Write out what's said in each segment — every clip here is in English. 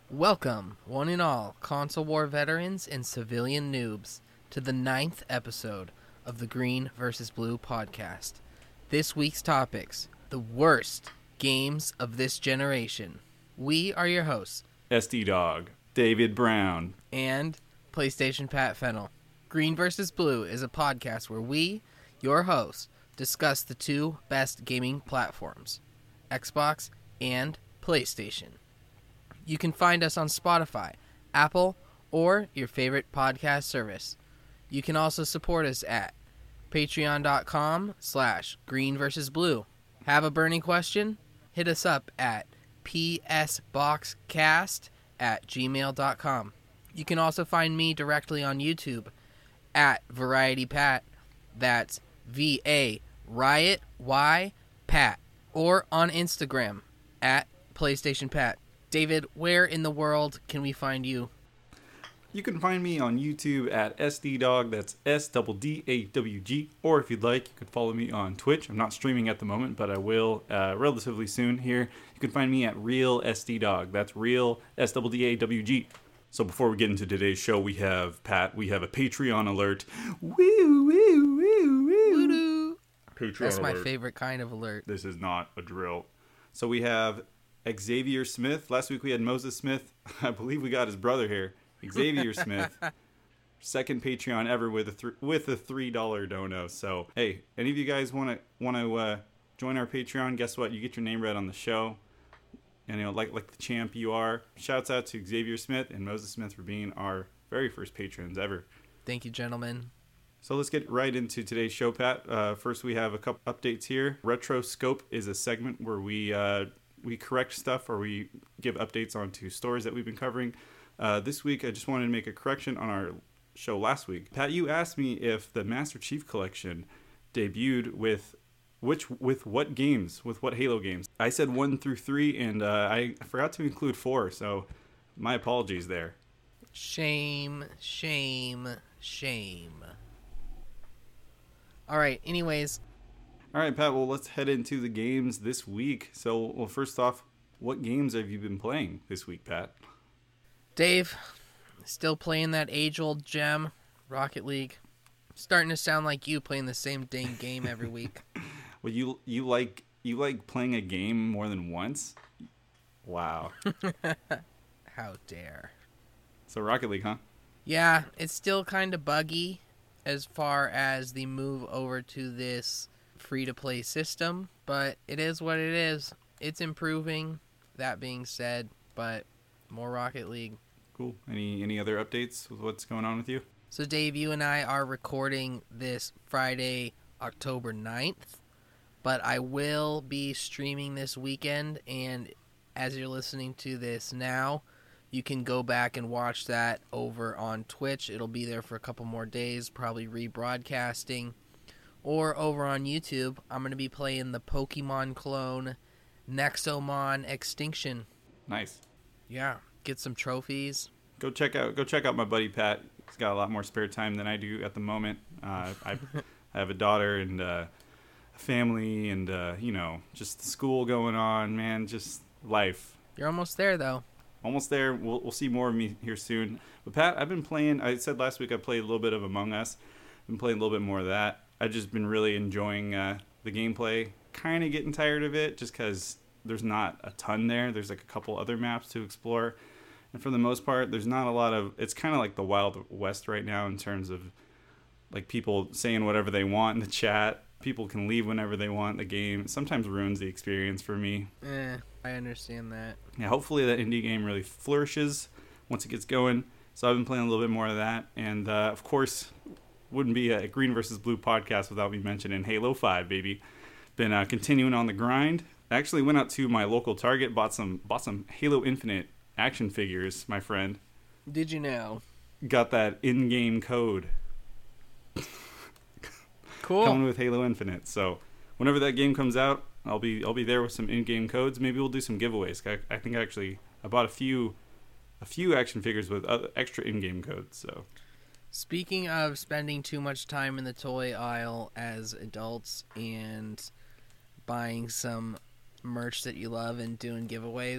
Welcome, one and all, console war veterans and civilian noobs, to the 9th episode of the Green vs. Blue podcast. This week's topics, the worst games of this generation. We are your hosts, SD Dog, David Brown, and PlayStation Pat Fennel. Green vs. Blue is a podcast where we, your hosts, discuss the two best gaming platforms, Xbox and PlayStation. You can find us on Spotify, Apple, or your favorite podcast service. You can also support us at patreon.com/green versus blue. Have a burning question? Hit us up at psboxcast@gmail.com. You can also find me directly on YouTube at VarietyPat. That's VA Riot Y Pat. Or on Instagram at PlayStation Pat. David, where in the world can we find you? You can find me on YouTube at SDDawg, that's SDDAWG, or if you'd like, you could follow me on Twitch. I'm not streaming at the moment, but I will relatively soon here. You can find me at Real SDDawg, that's Real SDDAWG. So before we get into today's show, we have a Patreon alert. Woo, woo, woo, woo. Woo-doo. Patreon That's my alert. favorite kind of alert. This is not a drill. So we have Xavier Smith. Last week we had Moses Smith. I believe we got his brother here. Xavier Smith. Second Patreon ever with a $3 dono. So hey, any of you guys want to join our Patreon? Guess what? You get your name read on the show. And like the champ you are. Shouts out to Xavier Smith and Moses Smith for being our very first patrons ever. Thank you, gentlemen. So let's get right into today's show, Pat. First, we have a couple updates here. Retroscope is a segment where we correct stuff or we give updates onto stories that we've been covering. This week, I just wanted to make a correction on our show last week. Pat, you asked me if the Master Chief Collection debuted with what games, with what Halo games. I said 1 through 3, and I forgot to include 4, so my apologies there. Shame, shame, shame. All right, anyways. All right, Pat, well, let's head into the games this week. So, well, first off, what games have you been playing this week, Pat? Dave, still playing that age-old gem, Rocket League. Starting to sound like you playing the same dang game every week. Well, you like playing a game more than once? Wow. How dare. So Rocket League, huh? Yeah, it's still kind of buggy as far as the move over to this free-to-play system, but it is what it is. It's improving, that being said, but more Rocket League. Cool. Any other updates with what's going on with you? So Dave, you and I are recording this Friday, October 9th, but I will be streaming this weekend, and as you're listening to this now, you can go back and watch that over on Twitch. It'll be there for a couple more days, probably rebroadcasting. Or over on YouTube, I'm going to be playing the Pokemon clone Nexomon Extinction. Nice. Yeah, get some trophies. Go check out my buddy Pat. He's got a lot more spare time than I do at the moment. I have a daughter and a family and just school going on, man, just life. You're almost there, though. Almost there. We'll see more of me here soon. But Pat, I've been playing. I said last week I played a little bit of Among Us. I've been playing a little bit more of that. I've just been really enjoying the gameplay. Kind of getting tired of it just because there's not a ton there. There's like a couple other maps to explore. And for the most part, there's not a lot of... It's kind of like the Wild West right now in terms of like people saying whatever they want in the chat. People can leave whenever they want. The game sometimes ruins the experience for me. I understand that. Yeah, hopefully that indie game really flourishes once it gets going. So I've been playing a little bit more of that. And of course, wouldn't be a Green versus Blue podcast without me mentioning Halo 5, baby. Been continuing on the grind. I actually went out to my local Target, bought some Halo Infinite action figures, my friend. Did you know? Got that in-game code. Cool. Coming with Halo Infinite. So whenever that game comes out, I'll be there with some in-game codes. Maybe we'll do some giveaways. I think actually I bought a few action figures with extra in-game codes. So speaking of spending too much time in the toy aisle as adults and buying some merch that you love and doing giveaways,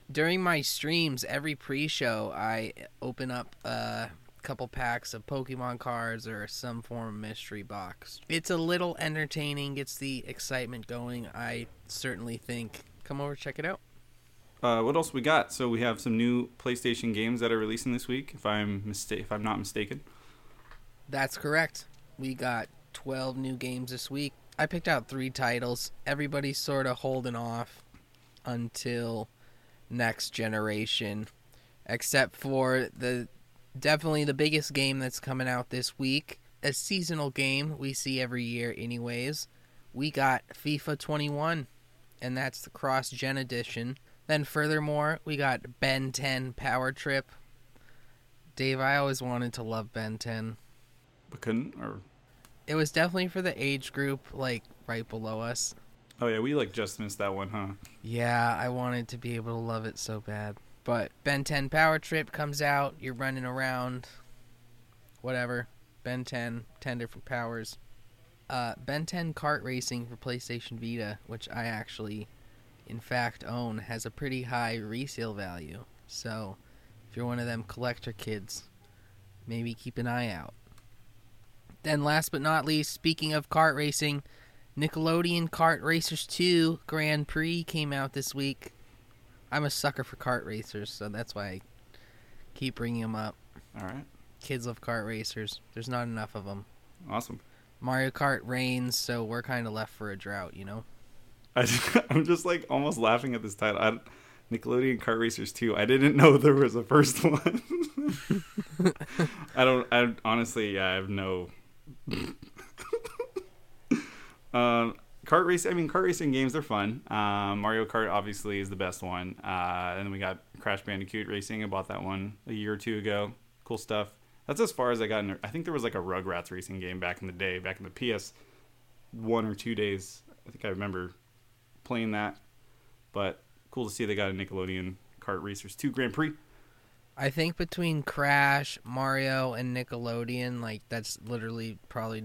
During my streams, every pre-show, I open up a couple packs of Pokemon cards or some form of mystery box. It's a little entertaining, gets the excitement going. I certainly think. Come over, check it out. What else we got? So we have some new PlayStation games that are releasing this week, if I'm not mistaken. That's correct. We got 12 new games this week. I picked out 3 titles. Everybody's sort of holding off until next generation, except for definitely the biggest game that's coming out this week, a seasonal game we see every year anyways. We got FIFA 21, and that's the cross-gen edition. Then furthermore, we got Ben 10 Power Trip. Dave, I always wanted to love Ben 10. But couldn't, or... It was definitely for the age group, like, right below us. Oh yeah, we just missed that one, huh? Yeah, I wanted to be able to love it so bad. But Ben 10 Power Trip comes out, you're running around, whatever. Ben 10 different powers. Ben 10 Kart Racing for PlayStation Vita, which I actually, in fact, own, has a pretty high resale value. So, if you're one of them collector kids, maybe keep an eye out. Then last but not least, speaking of kart racing, Nickelodeon Kart Racers 2 Grand Prix came out this week. I'm a sucker for kart racers, so that's why I keep bringing them up. All right. Kids love kart racers. There's not enough of them. Awesome. Mario Kart reigns, so we're kind of left for a drought, you know? I'm just like almost laughing at this title. Nickelodeon Kart Racers 2. I didn't know there was a first one. I honestly, I have no... Kart racing games, they're fun. Mario Kart obviously is the best one. And then we got Crash Bandicoot Racing. I bought that one a year or two ago. Cool stuff. That's as far as I got in there. I think there was like a Rugrats racing game back in the day, back in the PS 1 or 2 days. I think I remember playing that. But cool to see they got a Nickelodeon Kart Racers 2 Grand Prix. I think between Crash, Mario, and Nickelodeon, like, that's literally probably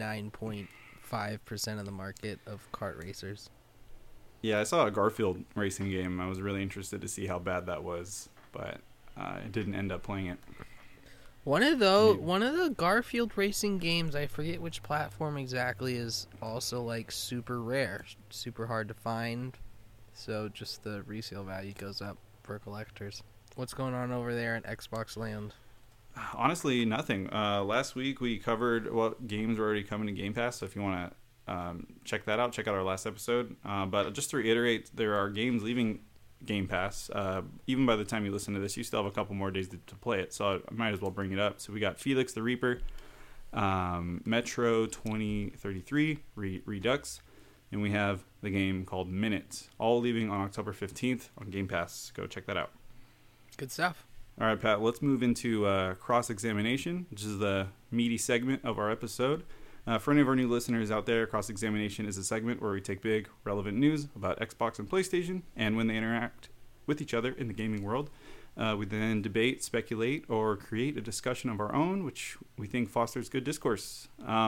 99.5% of the market of kart racers. Yeah, I saw a Garfield racing game. I was really interested to see how bad that was, but I didn't end up playing it. One of the Garfield racing games, I forget which platform exactly, is also like super rare, super hard to find. So just the resale value goes up for collectors. What's going on over there in Xbox land? Honestly, nothing. Last week we covered what games were already coming to Game Pass. So if you want to check that out, check out our last episode. But just to reiterate, there are games leaving Game Pass. Even by the time you listen to this, you still have a couple more days to play it. So I might as well bring it up. So we got Felix the Reaper, Metro 2033 Redux, and we have the game called Minutes, all leaving on October 15th on Game Pass. Go check that out. Good stuff. All right, Pat, let's move into cross-examination, which is the meaty segment of our episode. For any of our new listeners out there, cross-examination is a segment where we take big, relevant news about Xbox and PlayStation, and when they interact with each other in the gaming world, we then debate, speculate, or create a discussion of our own, which we think fosters good discourse.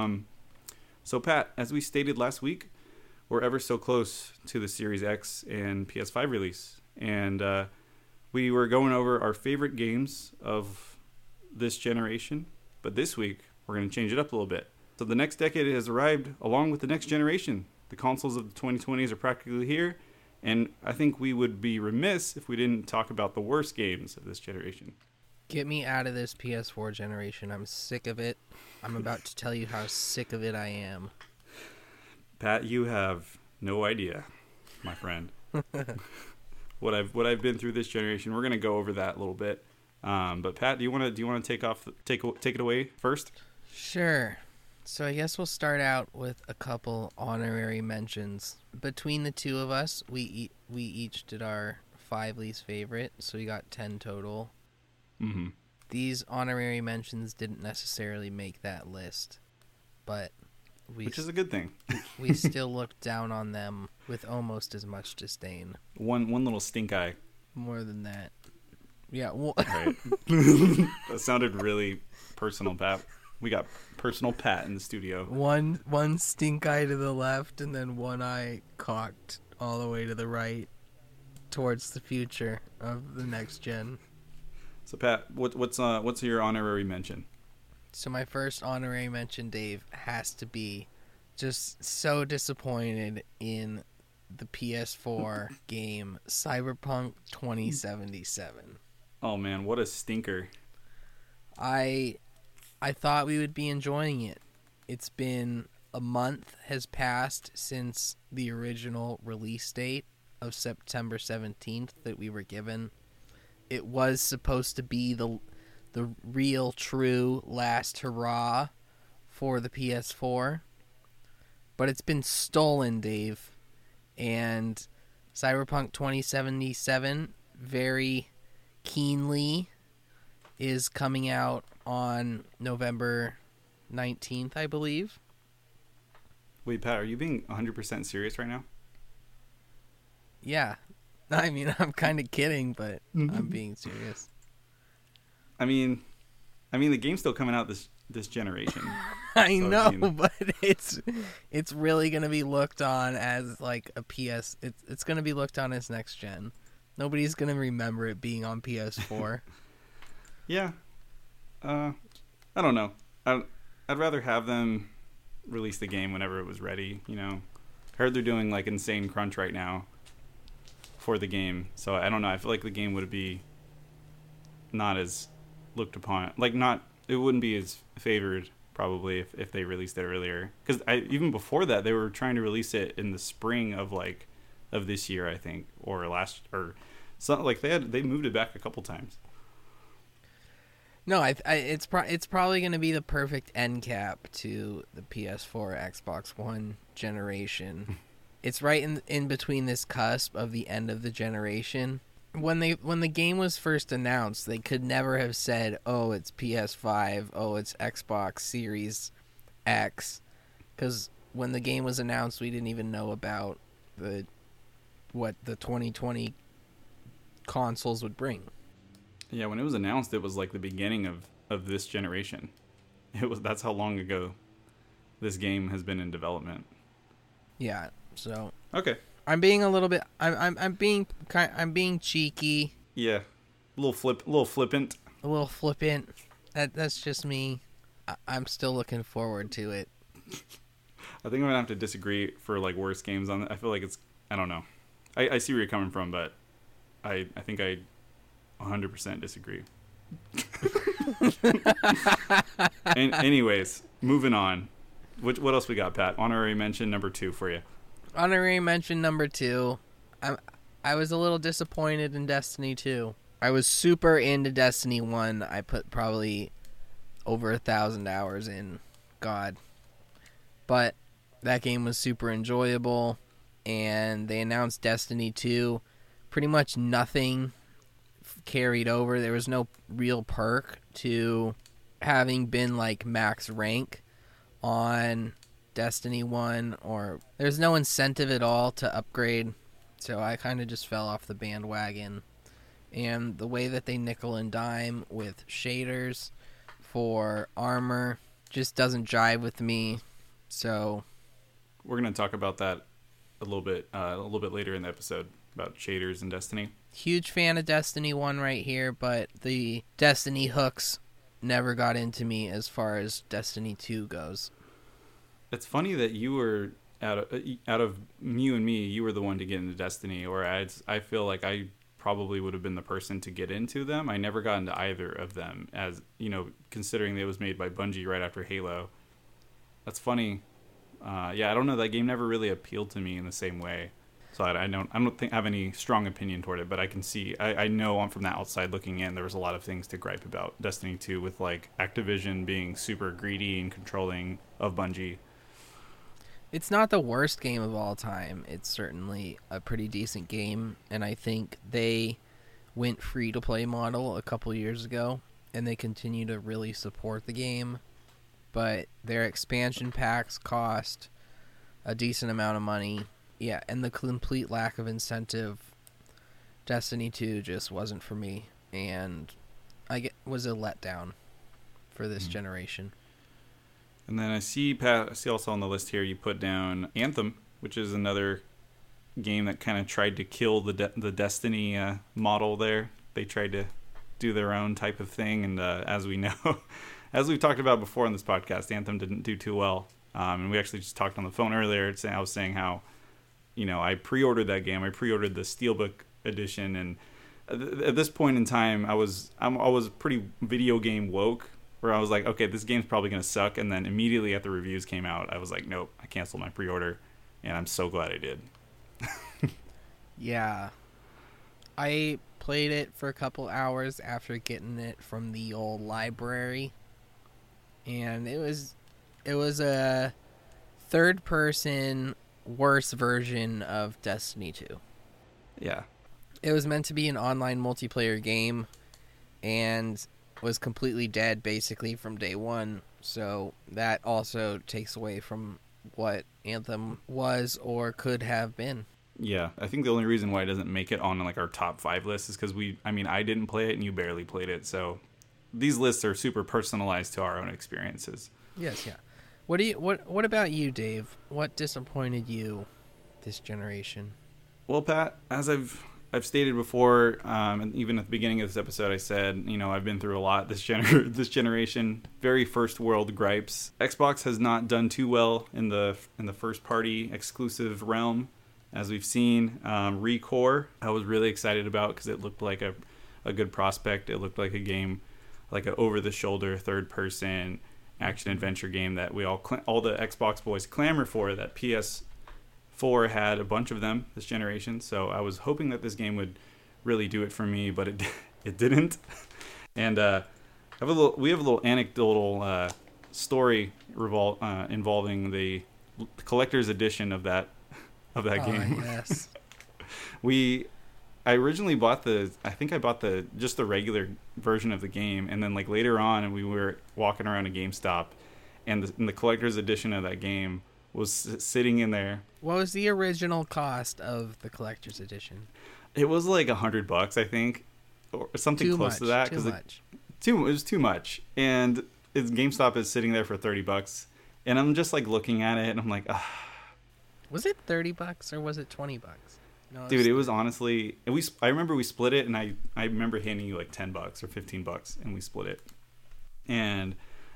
So, Pat, as we stated last week, we're ever so close to the Series X and PS5 release, and we were going over our favorite games of this generation, but this week we're going to change it up a little bit. So the next decade has arrived along with the next generation. The consoles of the 2020s are practically here, and I think we would be remiss if we didn't talk about the worst games of this generation. Get me out of this PS4 generation. I'm sick of it. I'm about to tell you how sick of it I am. Pat, you have no idea, my friend. What I've been through this generation. We're gonna go over that a little bit. But Pat, do you want to take it away first? Sure. So I guess we'll start out with a couple honorary mentions. Between the two of us, we each did our 5 least favorite, so we got 10 total. Mm-hmm. These honorary mentions didn't necessarily make that list, but which is a good thing. We still looked down on them with almost as much disdain. One little stink eye. More than that. Yeah. Right. That sounded really personal, Pat. We got personal Pat in the studio. One stink eye to the left, and then one eye cocked all the way to the right. towards the future of the next gen. So Pat, what's your honorary mention? So my first honorary mention, Dave, has to be just so disappointed in the PS4 game Cyberpunk 2077. Oh man, what a stinker. I thought we would be enjoying it. It's been a month has passed since the original release date of September 17th that we were given. It was supposed to be the real true last hurrah for the PS4, but it's been stolen, Dave. And Cyberpunk 2077 very keenly is coming out on November 19th, I believe. Wait, Pat, are you being 100% serious right now? Yeah. I mean, I'm kind of kidding, but I'm being serious. I mean, the game's still coming out this generation. I know, but it's really going to be looked on as like a PS. It's going to be looked on as next gen. Nobody's going to remember it being on PS4. Yeah. I don't know. I'd rather have them release the game whenever it was ready, you know. I heard they're doing like insane crunch right now for the game. So I don't know. I feel like the game would be not as looked upon. Like it wouldn't be as favored probably if they released it earlier. Because even before that, they were trying to release it in the spring of this year, I think, or something like they moved it back a couple times. No, it's probably going to be the perfect end cap to the PS4, Xbox One generation. It's right in between this cusp of the end of the generation. When the game was first announced, they could never have said, "Oh, it's PS5, oh, it's Xbox Series X," because when the game was announced, we didn't even know about what the 2020 consoles would bring. Yeah, when it was announced, it was like the beginning of this generation. That's how long ago this game has been in development. Yeah, so okay. I'm being a little bit. I'm being cheeky. Yeah, a little flippant. A little flippant. That's just me. I'm still looking forward to it. I think I'm gonna have to disagree for like worst games on it. I feel like I don't know. I see where you're coming from, but I think I 100% disagree. Anyways, moving on. What else we got, Pat? Honorary mention number 2 for you. Honorary mention number 2. I was a little disappointed in Destiny 2. I was super into Destiny 1. I put probably over 1,000 hours in. God. But that game was super enjoyable. And they announced Destiny 2. Pretty much nothing carried over. There was no real perk to having been like max rank on Destiny 1, or there's no incentive at all to upgrade, so I kind of just fell off the bandwagon. And the way that they nickel and dime with shaders for armor just doesn't jive with me, so we're going to talk about that a little bit later in the episode about shaders and Destiny. Huge fan of Destiny 1 right here, but the Destiny hooks never got into me as far as Destiny 2 goes. It's funny that you were out of you and me, you were the one to get into Destiny, or I feel like I probably would have been the person to get into them. I never got into either of them, as you know, considering it was made by Bungie right after Halo. That's funny. Yeah, I don't know. That game never really appealed to me in the same way. So I don't think I have any strong opinion toward it, but I can see, I know from the outside looking in, there was a lot of things to gripe about Destiny 2 with like Activision being super greedy and controlling of Bungie. It's not the worst game of all time. It's certainly a pretty decent game, and I think they went free-to-play model a couple years ago, and they continue to really support the game, but their expansion packs cost a decent amount of money. Yeah, and the complete lack of incentive, Destiny 2 just wasn't for me, and was a letdown for this generation. And then I see, Pat, also on the list here, you put down Anthem, which is another game that kind of tried to kill the Destiny model there. They tried to do their own type of thing, and as we know, as we've talked about before on this podcast, Anthem didn't do too well. And we actually just talked on the phone earlier. I was saying how, I pre-ordered that game. I pre-ordered the Steelbook edition, and at this point in time, I was pretty video game woke, where I was like, okay, this game's probably going to suck. And then immediately after reviews came out, I was like, nope, I canceled my pre-order, and I'm so glad I did. Yeah. I played it for a couple hours after getting it from the old library, and it was a third-person worse version of Destiny 2. Yeah. It was meant to be an online multiplayer game, and was completely dead basically from day one, so that also takes away from what Anthem was or could have been. Yeah, I think the only reason why it doesn't make it on like our top 5 list is because I didn't play it and you barely played it, so these lists are super personalized to our own experiences. Yes, yeah. What about you, Dave? What disappointed you this generation? Well, Pat, as I've stated before, and even at the beginning of this episode, I said, I've been through a lot this generation. Very first world gripes. Xbox has not done too well in the first party exclusive realm, as we've seen. ReCore, I was really excited about because it looked like a good prospect. It looked like a game, like an over the shoulder third person action adventure game that we all the Xbox boys clamor for. That PS4 had a bunch of them this generation, so I was hoping that this game would really do it for me, but it didn't. And we have a little anecdotal story involving the collector's edition of that game. Yes. I originally bought the regular version of the game, and then like later on we were walking around a GameStop, and the collector's edition of that game was sitting in there. What was the original cost of the collector's edition? It was like $100, I think, or something close to that. It was too much, and GameStop is sitting there for $30, and I'm just like looking at it, and I'm like, ah. Was it $30 or was it $20? No, dude, it was honestly. I remember we split it, and I remember handing you like $10 or $15, and we split it, and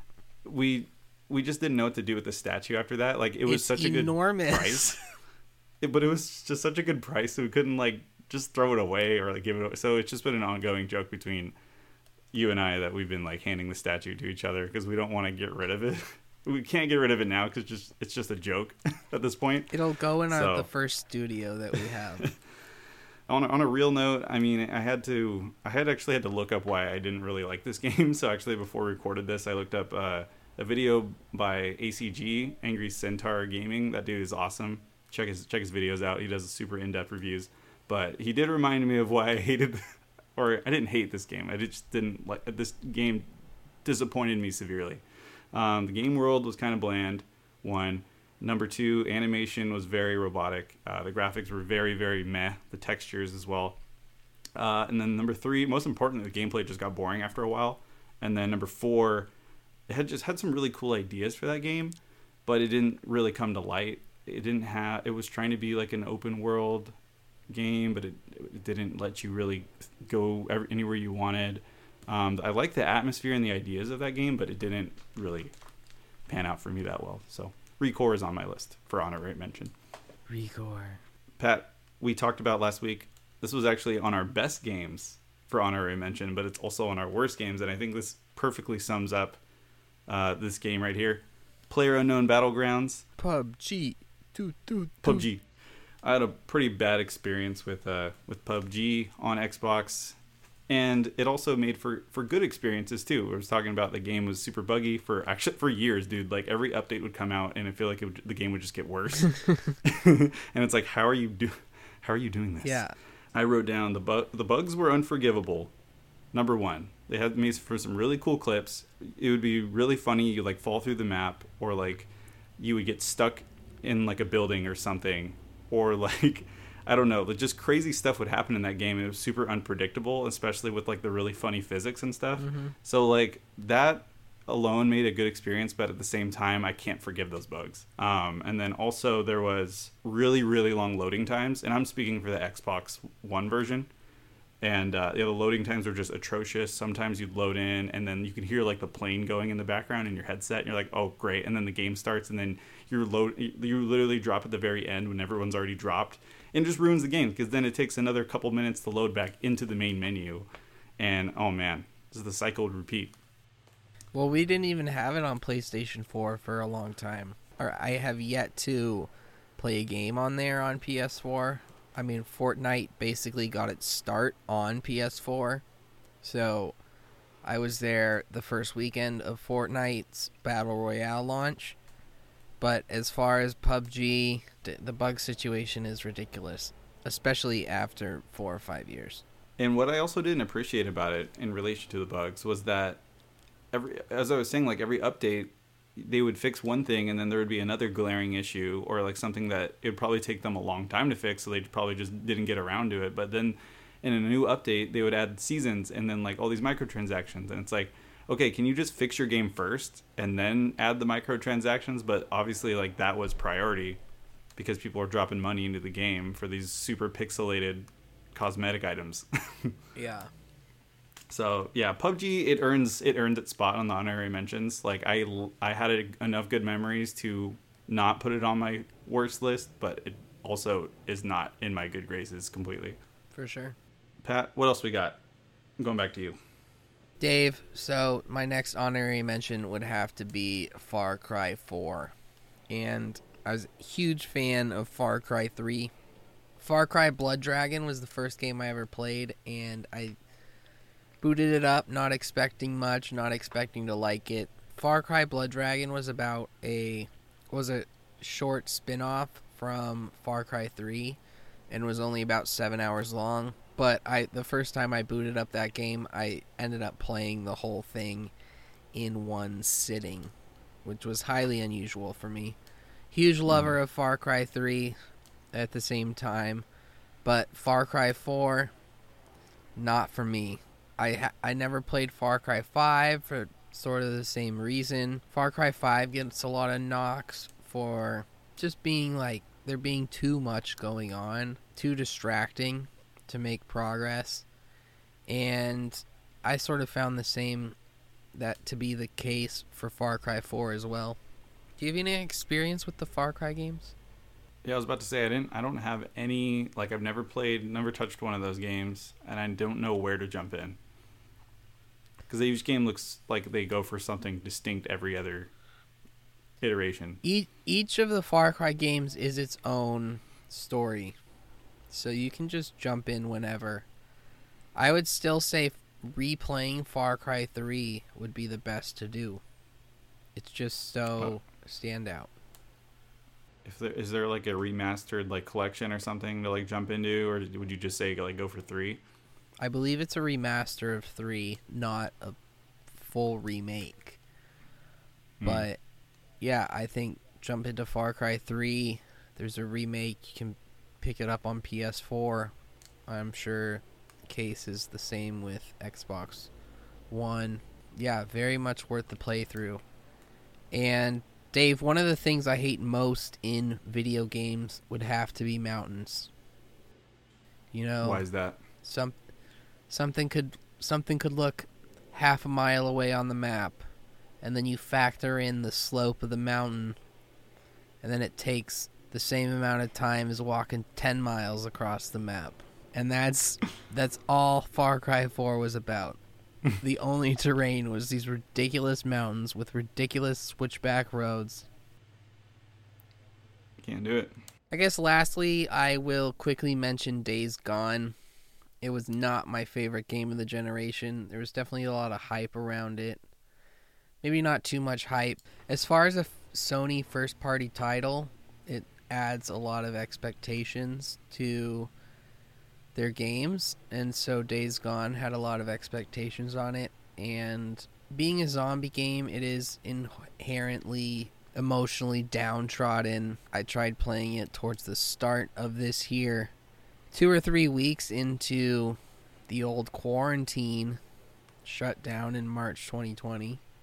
we just didn't know what to do with the statue after that. Like it was such enormous. A good price, but it was just such a good price, so we couldn't like just throw it away or like give it away. So it's just been an ongoing joke between you and I that we've been like handing the statue to each other because we don't want to get rid of it. We can't get rid of it now because it's just a joke at this point. It'll go in the first studio that we have. On a real note, I mean, I had actually had to look up why I didn't really like this game. So actually, before we recorded this, I looked up a video by ACG, Angry Centaur Gaming. That dude is awesome. Check his videos out. He does super in-depth reviews. But he did remind me of why I hated, or I didn't hate this game. I just didn't like this game. Disappointed me severely. The game world was kind of bland, 1. Number 2, animation was very robotic. The graphics were very, very meh. The textures as well. And then number 3, most importantly, the gameplay just got boring after a while. And then number 4, it had some really cool ideas for that game, but it didn't really come to light. It was trying to be like an open world game, but it didn't let you really go anywhere you wanted. I like the atmosphere and the ideas of that game, but it didn't really pan out for me that well. So ReCore is on my list for honorary mention. ReCore. Pat, we talked about last week, this was actually on our best games for honorary mention, but it's also on our worst games, and I think this perfectly sums up this game right here. PlayerUnknown Battlegrounds. PUBG. PUBG. I had a pretty bad experience with PUBG on Xbox. And it also made for good experiences too. I was talking about the game was super buggy for years, dude. Like every update would come out, and I feel like the game would just get worse. And it's like, how are you doing this? Yeah. I wrote down the bugs were unforgivable. Number 1, they had me for some really cool clips. It would be really funny. You like fall through the map, or like you would get stuck in like a building or something, or like. I don't know, just crazy stuff would happen in that game. It was super unpredictable, especially with like the really funny physics and stuff. Mm-hmm. So like that, alone made a good experience, but at the same time, I can't forgive those bugs. And then also there was really, really long loading times, and I'm speaking for the Xbox One version. And the loading times were just atrocious. Sometimes you'd load in, and then you could hear like the plane going in the background in your headset, and you're like, "Oh, great!" And then the game starts, and then you literally drop at the very end when everyone's already dropped, and it just ruins the game because then it takes another couple minutes to load back into the main menu, and oh man, this is the cycle would repeat. Well, we didn't even have it on PlayStation 4 for a long time. Or I have yet to play a game on there on PS4. I mean, Fortnite basically got its start on PS4. So I was there the first weekend of Fortnite's Battle Royale launch. But as far as PUBG, the bug situation is ridiculous, especially after 4 or 5 years. And what I also didn't appreciate about it in relation to the bugs was that as I was saying, like every update, they would fix one thing and then there would be another glaring issue or like something that it would probably take them a long time to fix, so they probably just didn't get around to it. But then in a new update, they would add seasons and then like all these microtransactions, and it's like, okay, can you just fix your game first and then add the microtransactions? But obviously like that was priority because people are dropping money into the game for these super pixelated cosmetic items. Yeah. So yeah, PUBG, it earned its spot on the honorary mentions. Like I had enough good memories to not put it on my worst list, but it also is not in my good graces completely. For sure. Pat, what else we got? I'm going back to you. Dave, so my next honorary mention would have to be Far Cry 4. And I was a huge fan of Far Cry 3. Far Cry Blood Dragon was the first game I ever played, and I booted it up, not expecting much, not expecting to like it. Far Cry Blood Dragon was a short spin-off from Far Cry 3 and was only about 7 hours long. But the first time I booted up that game, I ended up playing the whole thing in one sitting, which was highly unusual for me. Huge lover of Far Cry 3 at the same time, but Far Cry 4, not for me. I never played Far Cry 5 for sort of the same reason. Far Cry 5 gets a lot of knocks for just being like, there being too much going on, too distracting to make progress. And I sort of found the same that to be the case for Far Cry 4 as well. Do you have any experience with the Far Cry games? Yeah, I was about to say I don't have any, like I've never touched one of those games, and I don't know where to jump in. Because each game looks like they go for something distinct every other iteration. Each of the Far Cry games is its own story, so you can just jump in whenever. I would still say replaying Far Cry 3 would be the best to do. It's just so standout. Is there like a remastered like collection or something to like jump into, or would you just say like go for 3? I believe it's a remaster of 3, not a full remake. But yeah, I think jump into Far Cry 3. There's a remake. You can pick it up on PS4. I'm sure the case is the same with Xbox One. Yeah, very much worth the playthrough. And Dave, one of the things I hate most in video games would have to be mountains. You know, why is that? Something could look half a mile away on the map, and then you factor in the slope of the mountain, and then it takes the same amount of time as walking 10 miles across the map. And that's all Far Cry 4 was about. The only terrain was these ridiculous mountains with ridiculous switchback roads. Can't do it. I guess lastly, I will quickly mention Days Gone. It was not my favorite game of the generation. There was definitely a lot of hype around it. Maybe not too much hype. As far as a Sony first-party title, it adds a lot of expectations to their games, and so Days Gone had a lot of expectations on it. And being a zombie game, it is inherently emotionally downtrodden. I tried playing it towards the start of this year, 2 or 3 weeks into the old quarantine shut down in March 2020,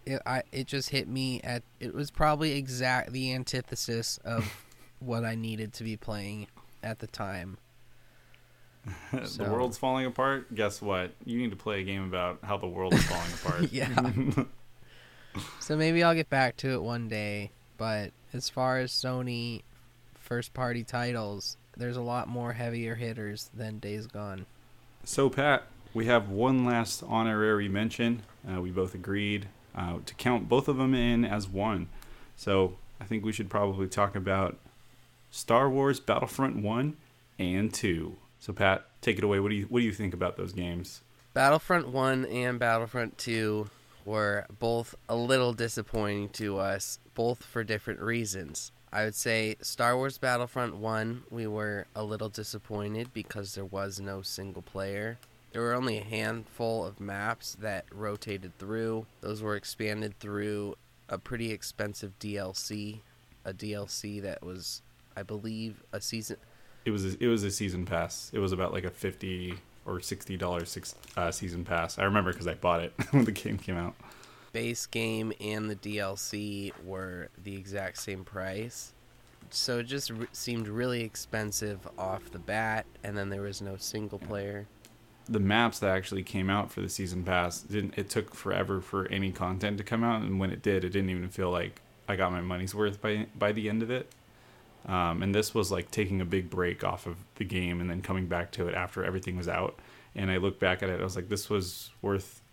it just hit me at it was probably the antithesis of what I needed to be playing at the time. The world's falling apart. Guess what? You need to play a game about how the world is falling apart. Yeah. So maybe I'll get back to it one day. But as far as Sony first-party titles, there's a lot more heavier hitters than Days Gone. So, Pat, we have one last honorary mention. We both agreed to count both of them in as one. So I think we should probably talk about Star Wars Battlefront 1 and 2. So, Pat, take it away. What do you think about those games? Battlefront 1 and Battlefront 2 were both a little disappointing to us, both for different reasons. I would say Star Wars Battlefront 1, we were a little disappointed because there was no single player. There were only a handful of maps that rotated through. Those were expanded through a pretty expensive DLC, a DLC that was, I believe, a season... It was a season pass. It was about like a $50 or $60 season pass. I remember because I bought it when the game came out. Base game and the DLC were the exact same price. So it just seemed really expensive off the bat, and then there was no single player. The maps that actually came out for the season pass, it took forever for any content to come out, and when it did, it didn't even feel like I got my money's worth by the end of it. And this was like taking a big break off of the game and then coming back to it after everything was out. And I look back at it, I was like, this was worth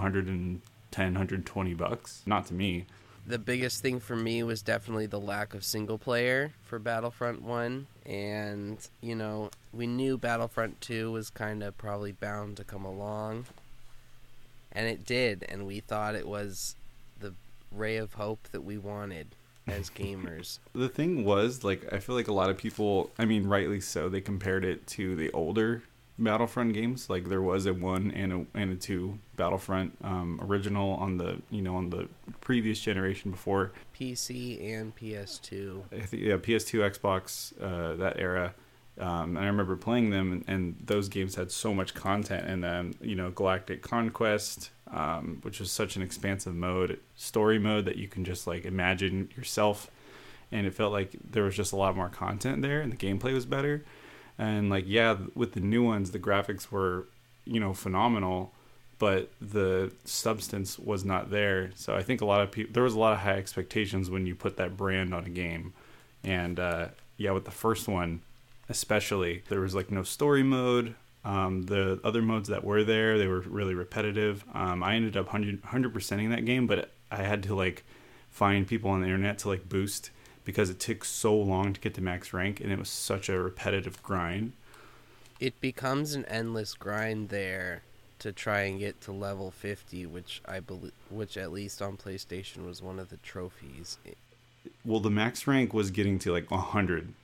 $120. Not to me. The biggest thing for me was definitely the lack of single player for Battlefront 1. And, you know, we knew Battlefront 2 was kind of probably bound to come along. And it did. And we thought it was the ray of hope that we wanted as gamers. The thing was, like, I feel like a lot of people, I mean, rightly so, they compared it to the older Battlefront games. Like, there was a 1 and a 2 Battlefront original on the previous generation before PC and PS2. I think, yeah, PS2, Xbox, that era. And I remember playing them, and those games had so much content. And then, Galactic Conquest, which was such an expansive story mode that you can just like imagine yourself. And it felt like there was just a lot more content there, and the gameplay was better. And like, yeah, with the new ones, the graphics were, phenomenal, but the substance was not there. So I think a lot of people, there was a lot of high expectations when you put that brand on a game. And with the first one, especially, there was like no story mode. The other modes that were there, they were really repetitive. I ended up 100%ing that game, but I had to like find people on the internet to like boost, because it took so long to get to max rank, and it was such a repetitive grind. It becomes an endless grind there to try and get to level 50, which at least on PlayStation was one of the trophies. Well, the max rank was getting to like 100.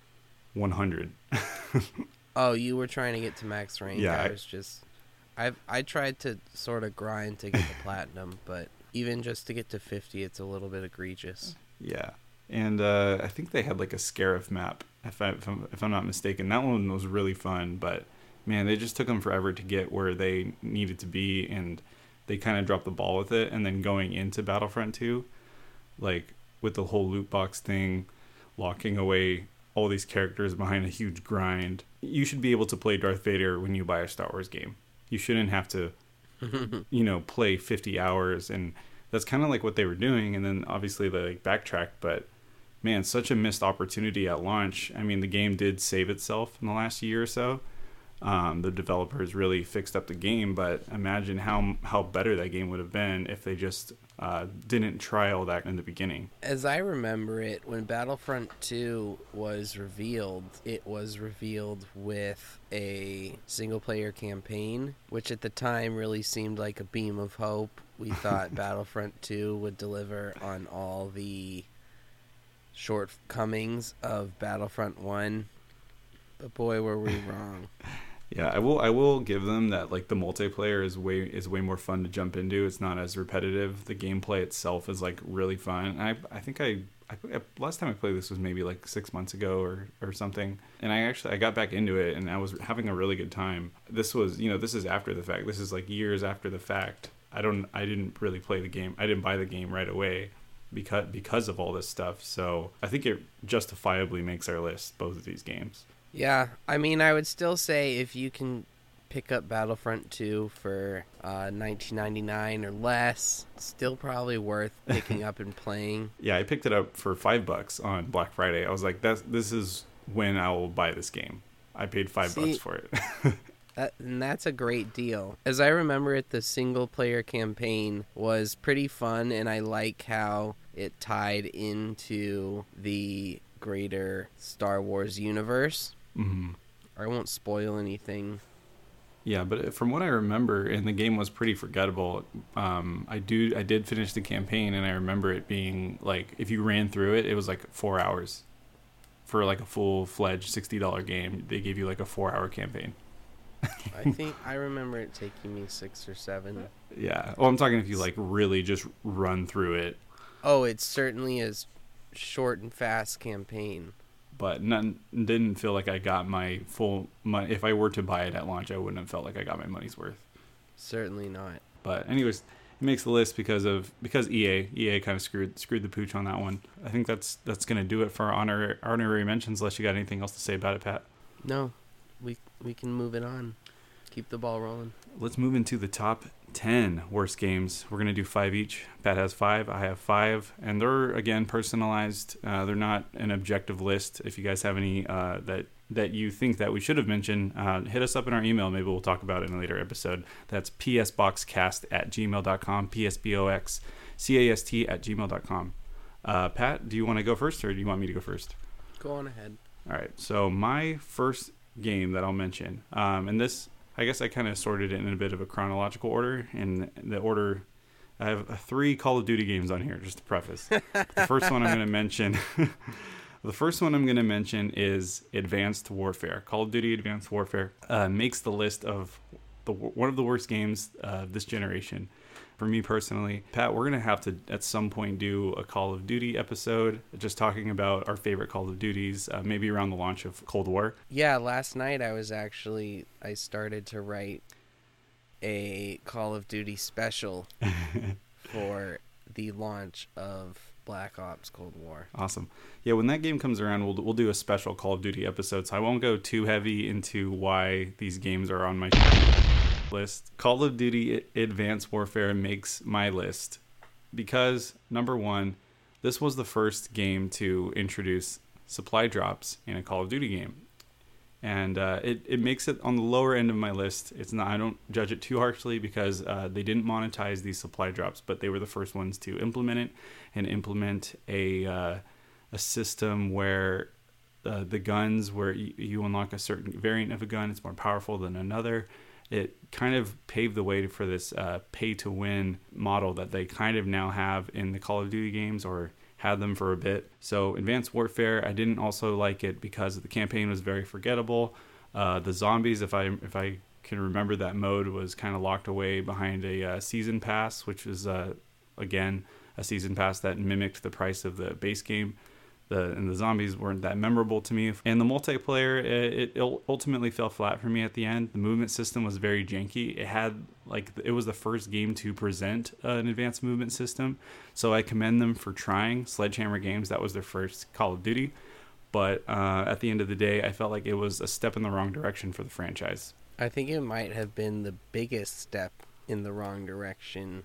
Oh, you were trying to get to max rank. Yeah, I tried to sort of grind to get the platinum, but even just to get to 50, it's a little bit egregious. Yeah. And I think they had like a Scarif map, if I'm not mistaken. That one was really fun, but man, they just took them forever to get where they needed to be, and they kind of dropped the ball with it. And then going into Battlefront 2, like with the whole loot box thing, locking away all these characters behind a huge grind. You should be able to play Darth Vader when you buy a Star Wars game. You shouldn't have to, play 50 hours, and that's kind of like what they were doing. And then obviously they like backtracked, but man, such a missed opportunity at launch. I mean, the game did save itself in the last year or so. The developers really fixed up the game, but imagine how better that game would have been if they just didn't try all that in the beginning. As I remember it, when Battlefront 2 was revealed, it was revealed with a single-player campaign, which at the time really seemed like a beam of hope. We thought Battlefront 2 would deliver on all the shortcomings of Battlefront 1, but boy, were we wrong. Yeah, I will give them that. Like, the multiplayer is way more fun to jump into. It's not as repetitive. The gameplay itself is like really fun. And I think I last time I played this was maybe like 6 months ago or something. And I got back into it, and I was having a really good time. This was, this is after the fact. This is like years after the fact. I didn't really play the game. I didn't buy the game right away because of all this stuff. So I think it justifiably makes our list, both of these games. Yeah, I mean, I would still say if you can pick up Battlefront 2 for $19.99 or less, still probably worth picking up and playing. Yeah, I picked it up for $5 on Black Friday. I was like, this is when I will buy this game. I paid $5 for it. And that's a great deal. As I remember it, the single-player campaign was pretty fun, and I like how it tied into the greater Star Wars universe. Mm-hmm. I won't spoil anything. Yeah, but from what I remember, and the game was pretty forgettable. I did finish the campaign, and I remember it being like, if you ran through it, it was like 4 hours. For like a full-fledged $60 game, they gave you like a 4-hour campaign. I think I remember it taking me 6 or 7. Yeah. Well, I'm talking if you like really just run through it. Oh, it certainly is short and fast campaign. But didn't feel like I got my full money. If I were to buy it at launch, I wouldn't have felt like I got my money's worth. Certainly not. But anyways, it makes the list because EA kind of screwed the pooch on that one. I think that's gonna do it for our honorary mentions. Unless you got anything else to say about it, Pat. No, we can move it on. Keep the ball rolling. Let's move into the top 10 worst games. We're going to do 5 each. Pat has 5. I have 5. And they're, again, personalized. They're not an objective list. If you guys have any that you think that we should have mentioned, hit us up in our email. Maybe we'll talk about it in a later episode. That's psboxcast@gmail.com, psboxcast@gmail.com. Pat, do you want to go first, or do you want me to go first? Go on ahead. All right. So my first game that I'll mention, and this, I guess I kind of sorted it in a bit of a chronological order. In the order, I have 3 Call of Duty games on here, just to preface. The first one I'm going to mention, is Advanced Warfare. Call of Duty Advanced Warfare makes the list of one of the worst games of this generation. For me personally, Pat, we're going to have to at some point do a Call of Duty episode, just talking about our favorite Call of Duties, maybe around the launch of Cold War. Yeah, last night I started to write a Call of Duty special for the launch of Black Ops Cold War. Awesome. Yeah, when that game comes around, we'll do a special Call of Duty episode, so I won't go too heavy into why these games are on my list. Call of Duty Advanced Warfare makes my list because, number one, this was the first game to introduce supply drops in a Call of Duty game. And it makes it on the lower end of my list. It's not, I don't judge it too harshly because they didn't monetize these supply drops, but they were the first ones to implement it and implement a system where the guns, where you unlock a certain variant of a gun, it's more powerful than another. It kind of paved the way for this pay-to-win model that they kind of now have in the Call of Duty games, or had them for a bit. So Advanced Warfare, I didn't also like it because the campaign was very forgettable. The zombies, if I can remember, that mode was kind of locked away behind a season pass, which was, again, a season pass that mimicked the price of the base game. And the zombies weren't that memorable to me. And the multiplayer, it ultimately fell flat for me at the end. The movement system was very janky. It was the first game to present an advanced movement system. So I commend them for trying. Sledgehammer Games, that was their first Call of Duty. But at the end of the day, I felt like it was a step in the wrong direction for the franchise. I think it might have been the biggest step in the wrong direction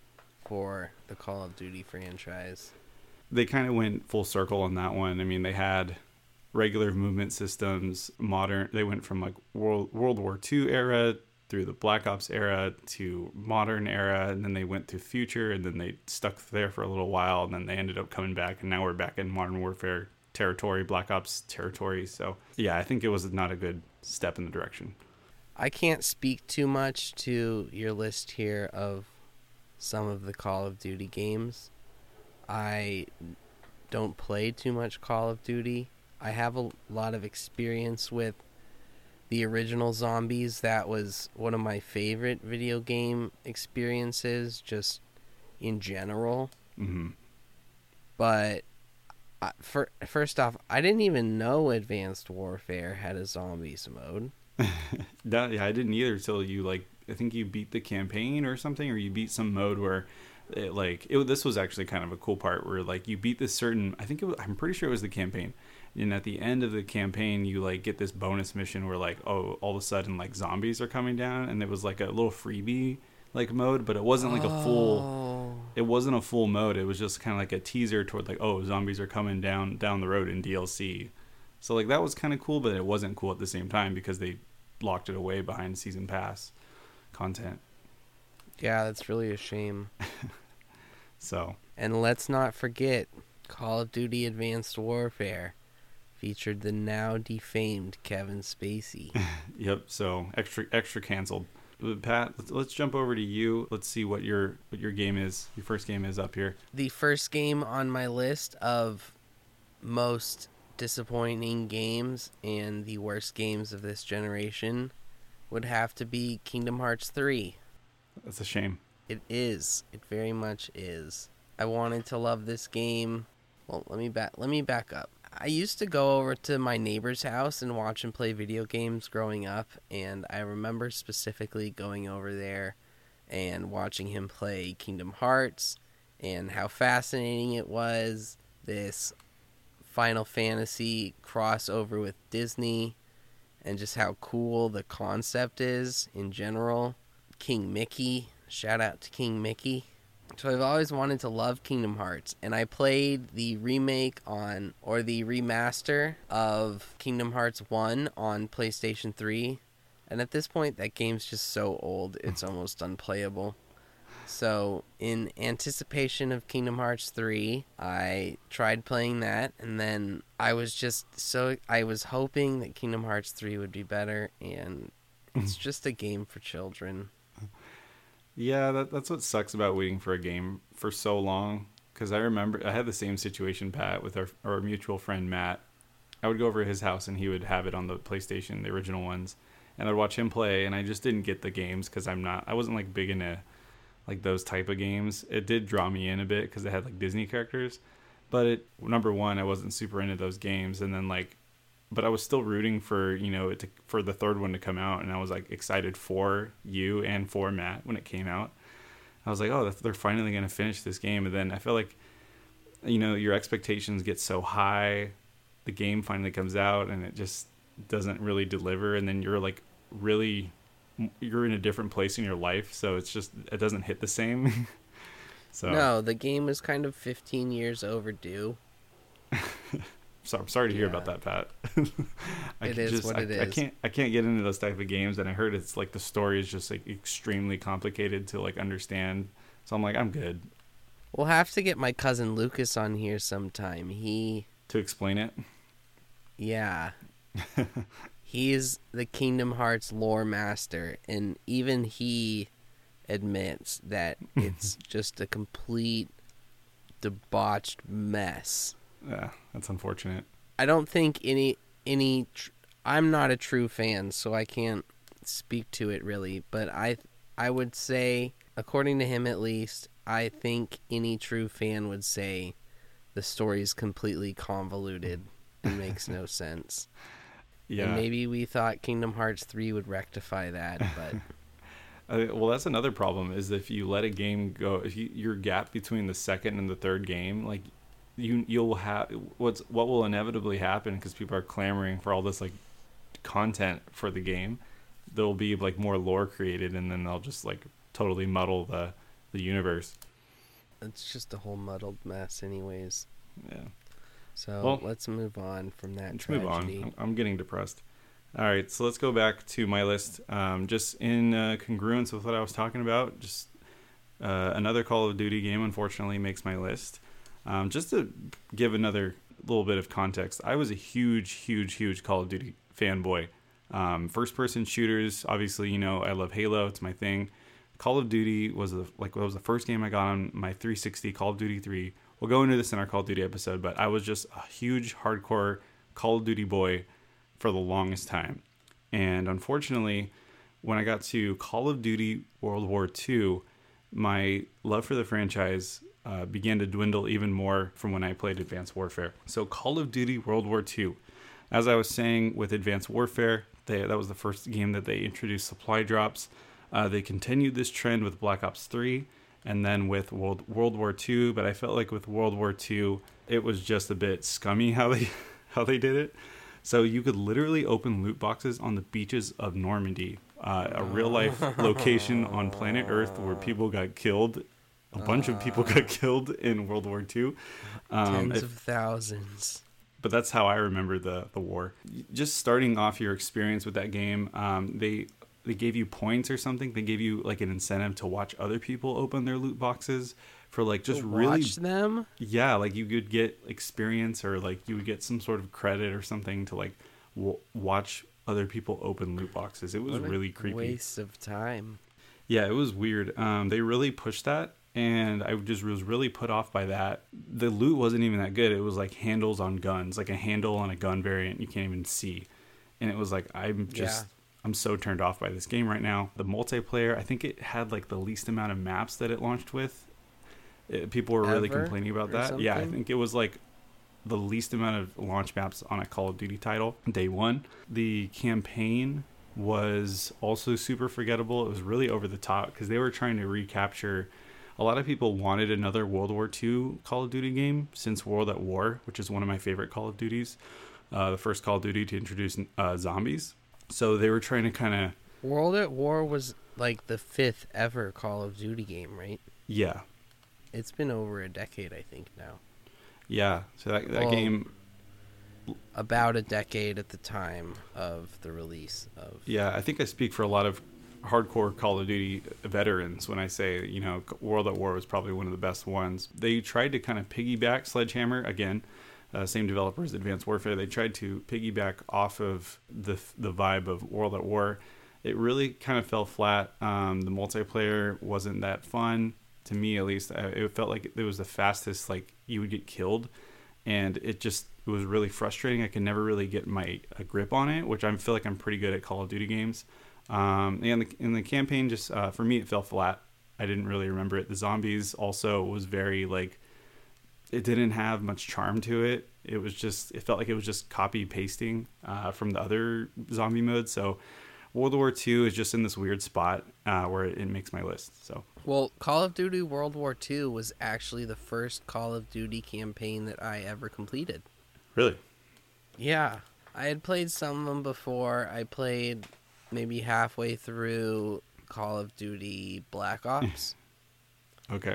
for the Call of Duty franchise. They kind of went full circle on that one. I mean, they had regular movement systems, modern. They went from like World War II era through the Black Ops era to modern era, and then they went to future, and then they stuck there for a little while, and then they ended up coming back, and now we're back in Modern Warfare territory, Black Ops territory. So yeah, I think it was not a good step in the direction. I can't speak too much to your list here of some of the Call of Duty games. I don't play too much Call of Duty. I have a lot of experience with the original Zombies. That was one of my favorite video game experiences, just in general. Mm-hmm. But first off, I didn't even know Advanced Warfare had a zombies mode. Yeah, I didn't either until you I think you beat the campaign or something, or you beat some mode where this was actually kind of a cool part where like you beat this certain, I'm pretty sure it was the campaign. And at the end of the campaign, you like get this bonus mission where like, oh, all of a sudden like zombies are coming down, and it was like a little freebie like mode, but it wasn't like it wasn't a full mode. It was just kind of like a teaser toward like, oh, zombies are coming down the road in DLC. So like that was kind of cool, but it wasn't cool at the same time because they locked it away behind season pass content. Yeah, that's really a shame. So, and let's not forget, Call of Duty Advanced Warfare featured the now defamed Kevin Spacey. Yep. So extra canceled. Pat, let's jump over to you. Let's see what your game is. Your first game is up here. The first game on my list of most disappointing games and the worst games of this generation would have to be Kingdom Hearts 3. That's a shame. It is. It very much is. I wanted to love this game. Well, let me back up. I used to go over to my neighbor's house and watch him play video games growing up, and I remember specifically going over there and watching him play Kingdom Hearts and how fascinating it was, this Final Fantasy crossover with Disney, and just how cool the concept is in general. King Mickey, shout out to King Mickey. So I've always wanted to love Kingdom Hearts, and I played the remaster of Kingdom Hearts 1 on PlayStation 3, and at this point that game's just so old it's almost unplayable. So in anticipation of Kingdom Hearts 3, I tried playing that, and then I was hoping that Kingdom Hearts 3 would be better, and it's just a game for children. Yeah, that's what sucks about waiting for a game for so long. Because I remember I had the same situation, Pat, with our mutual friend Matt. I would go over to his house and he would have it on the PlayStation, the original ones, and I'd watch him play. And I just didn't get the games because I wasn't like big into like those type of games. It did draw me in a bit because it had like Disney characters, but number one, I wasn't super into those games, and then like. But I was still rooting for, for the third one to come out, and I was like excited for you and for Matt when it came out. I was like, oh, they're finally going to finish this game. And then I feel like, your expectations get so high, the game finally comes out and it just doesn't really deliver. And then you're in a different place in your life. So it doesn't hit the same. So no, the game was kind of 15 years overdue. So I'm sorry to hear about that, Pat. It is what it is. I can't get into those type of games, and I heard it's like the story is just like extremely complicated to like understand. So I'm like, I'm good. We'll have to get my cousin Lucas on here sometime. To explain it. Yeah. He's the Kingdom Hearts lore master, and even he admits that it's just a complete debauched mess. Yeah, that's unfortunate. I don't think I'm not a true fan, so I can't speak to it really, but I would say, according to him at least, I think any true fan would say the story's completely convoluted and makes no sense. Yeah. And maybe we thought Kingdom Hearts 3 would rectify that, but well, that's another problem, is if you let a game go, if your gap between the second and the third game, like you'll have what will inevitably happen, because people are clamoring for all this like content for the game. There'll be like more lore created, and then they'll just like totally muddle the universe. It's just a whole muddled mess anyways. Yeah. So let's move on from that tragedy. Move on. I'm getting depressed. All right, so let's go back to my list. Just in congruence with what I was talking about, just another Call of Duty game unfortunately makes my list. Just to give another little bit of context, I was a huge Call of Duty fanboy. First-person shooters, obviously, I love Halo. It's my thing. Call of Duty was the first game I got on my 360, Call of Duty 3. We'll go into this in our Call of Duty episode, but I was just a huge, hardcore Call of Duty boy for the longest time. And unfortunately, when I got to Call of Duty World War II, my love for the franchise began to dwindle even more from when I played Advanced Warfare. So Call of Duty World War II, as I was saying with Advanced Warfare, that was the first game that they introduced supply drops. They continued this trend with Black Ops 3 and then with World War II, but I felt like with World War II, it was just a bit scummy how they did it. So you could literally open loot boxes on the beaches of Normandy, a real life location on planet Earth where people got killed. A bunch of people got killed in World War II. Tens of thousands. But that's how I remember the war. Just starting off your experience with that game, they gave you points or something. They gave you like an incentive to watch other people open their loot boxes for like just really watch them. Yeah, like you could get experience or like you would get some sort of credit or something to like watch other people open loot boxes. It was really creepy. Waste of time. Yeah, it was weird. They really pushed that, and I just was really put off by that. The loot wasn't even that good. It was like handles on guns, like a handle on a gun variant you can't even see. And it was like, I'm so turned off by this game right now. The multiplayer, I think it had like the least amount of maps that it launched with. People were really complaining about that. Something? Yeah, I think it was like the least amount of launch maps on a Call of Duty title day one. The campaign was also super forgettable. It was really over the top because they were trying to recapture. A lot of people wanted another World War II Call of Duty game since World at War, which is one of my favorite Call of Duties. The first Call of Duty to introduce zombies. So they were trying to kind of... World at War was like the 5th ever Call of Duty game, right? Yeah. It's been over a decade, I think, now. Yeah, so that game... About a decade at the time of the release of... Yeah, I think I speak for a lot of hardcore Call of Duty veterans when I say, World at War was probably one of the best ones. They tried to kind of piggyback Sledgehammer, again, same developers, Advanced Warfare. They tried to piggyback off of the vibe of World at War. It really kind of fell flat. The multiplayer wasn't that fun, to me at least. It felt like it was the fastest, like, you would get killed. And it was really frustrating. I could never really get a grip on it, which I feel like I'm pretty good at Call of Duty games. And the campaign, just for me, it fell flat. I didn't really remember it. The zombies also was very, like, it didn't have much charm to it. It felt like it was just copy pasting from the other zombie modes. So World War II is just in this weird spot where it makes my list. So, well, Call of Duty World War II was actually the first Call of Duty campaign that I ever completed. Really? Yeah. I had played some of them before. I played maybe halfway through Call of Duty Black Ops. Okay.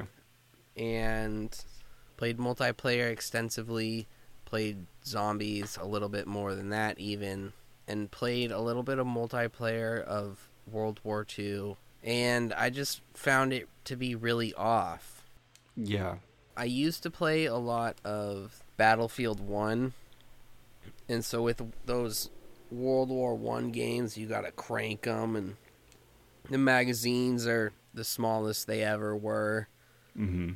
And played multiplayer extensively. Played zombies a little bit more than that even. And played a little bit of multiplayer of World War II. And I just found it to be really off. Yeah. I used to play a lot of Battlefield 1. And so with those World War 1 games, you gotta crank them. And the magazines are the smallest they ever were. Mm-hmm.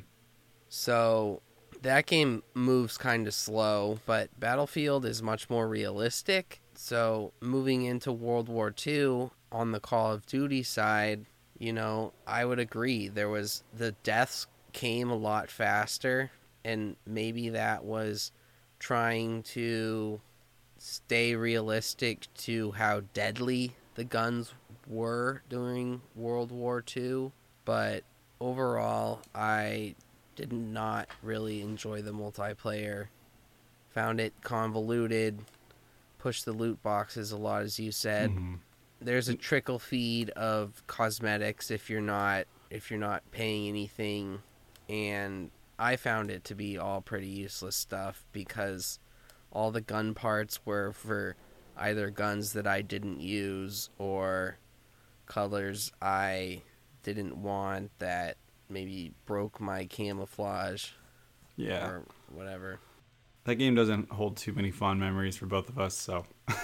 So that game moves kind of slow. But Battlefield is much more realistic. So moving into World War II on the Call of Duty side, I would agree. The deaths came a lot faster, and maybe that was trying to stay realistic to how deadly the guns were during World War II. But overall, I did not really enjoy the multiplayer. Found it convoluted. Push the loot boxes a lot, as you said. Mm-hmm. There's a trickle feed of cosmetics if you're not paying anything, and I found it to be all pretty useless stuff because all the gun parts were for either guns that I didn't use or colors I didn't want that maybe broke my camouflage. Yeah. Or whatever. That game doesn't hold too many fond memories for both of us, so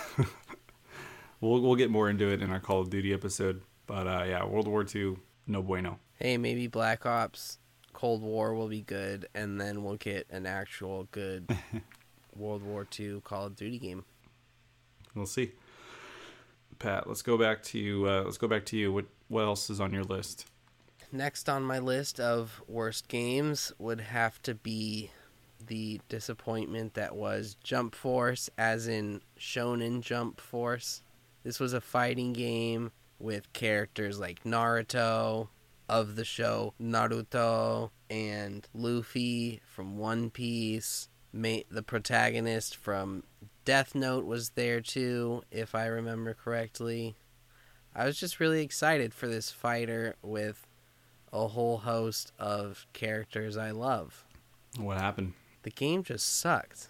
we'll get more into it in our Call of Duty episode. But yeah, World War II, no bueno. Hey, maybe Black Ops Cold War will be good, and then we'll get an actual good World War II Call of Duty game. We'll see. Pat, let's go back to you. What else is on your list? Next on my list of worst games would have to be the disappointment that was Jump Force, as in Shonen Jump Force. This was a fighting game with characters like Naruto of the show Naruto and Luffy from One Piece. The protagonist from Death Note was there too, if I remember correctly. I was just really excited for this fighter with a whole host of characters I love. What happened? The game just sucked.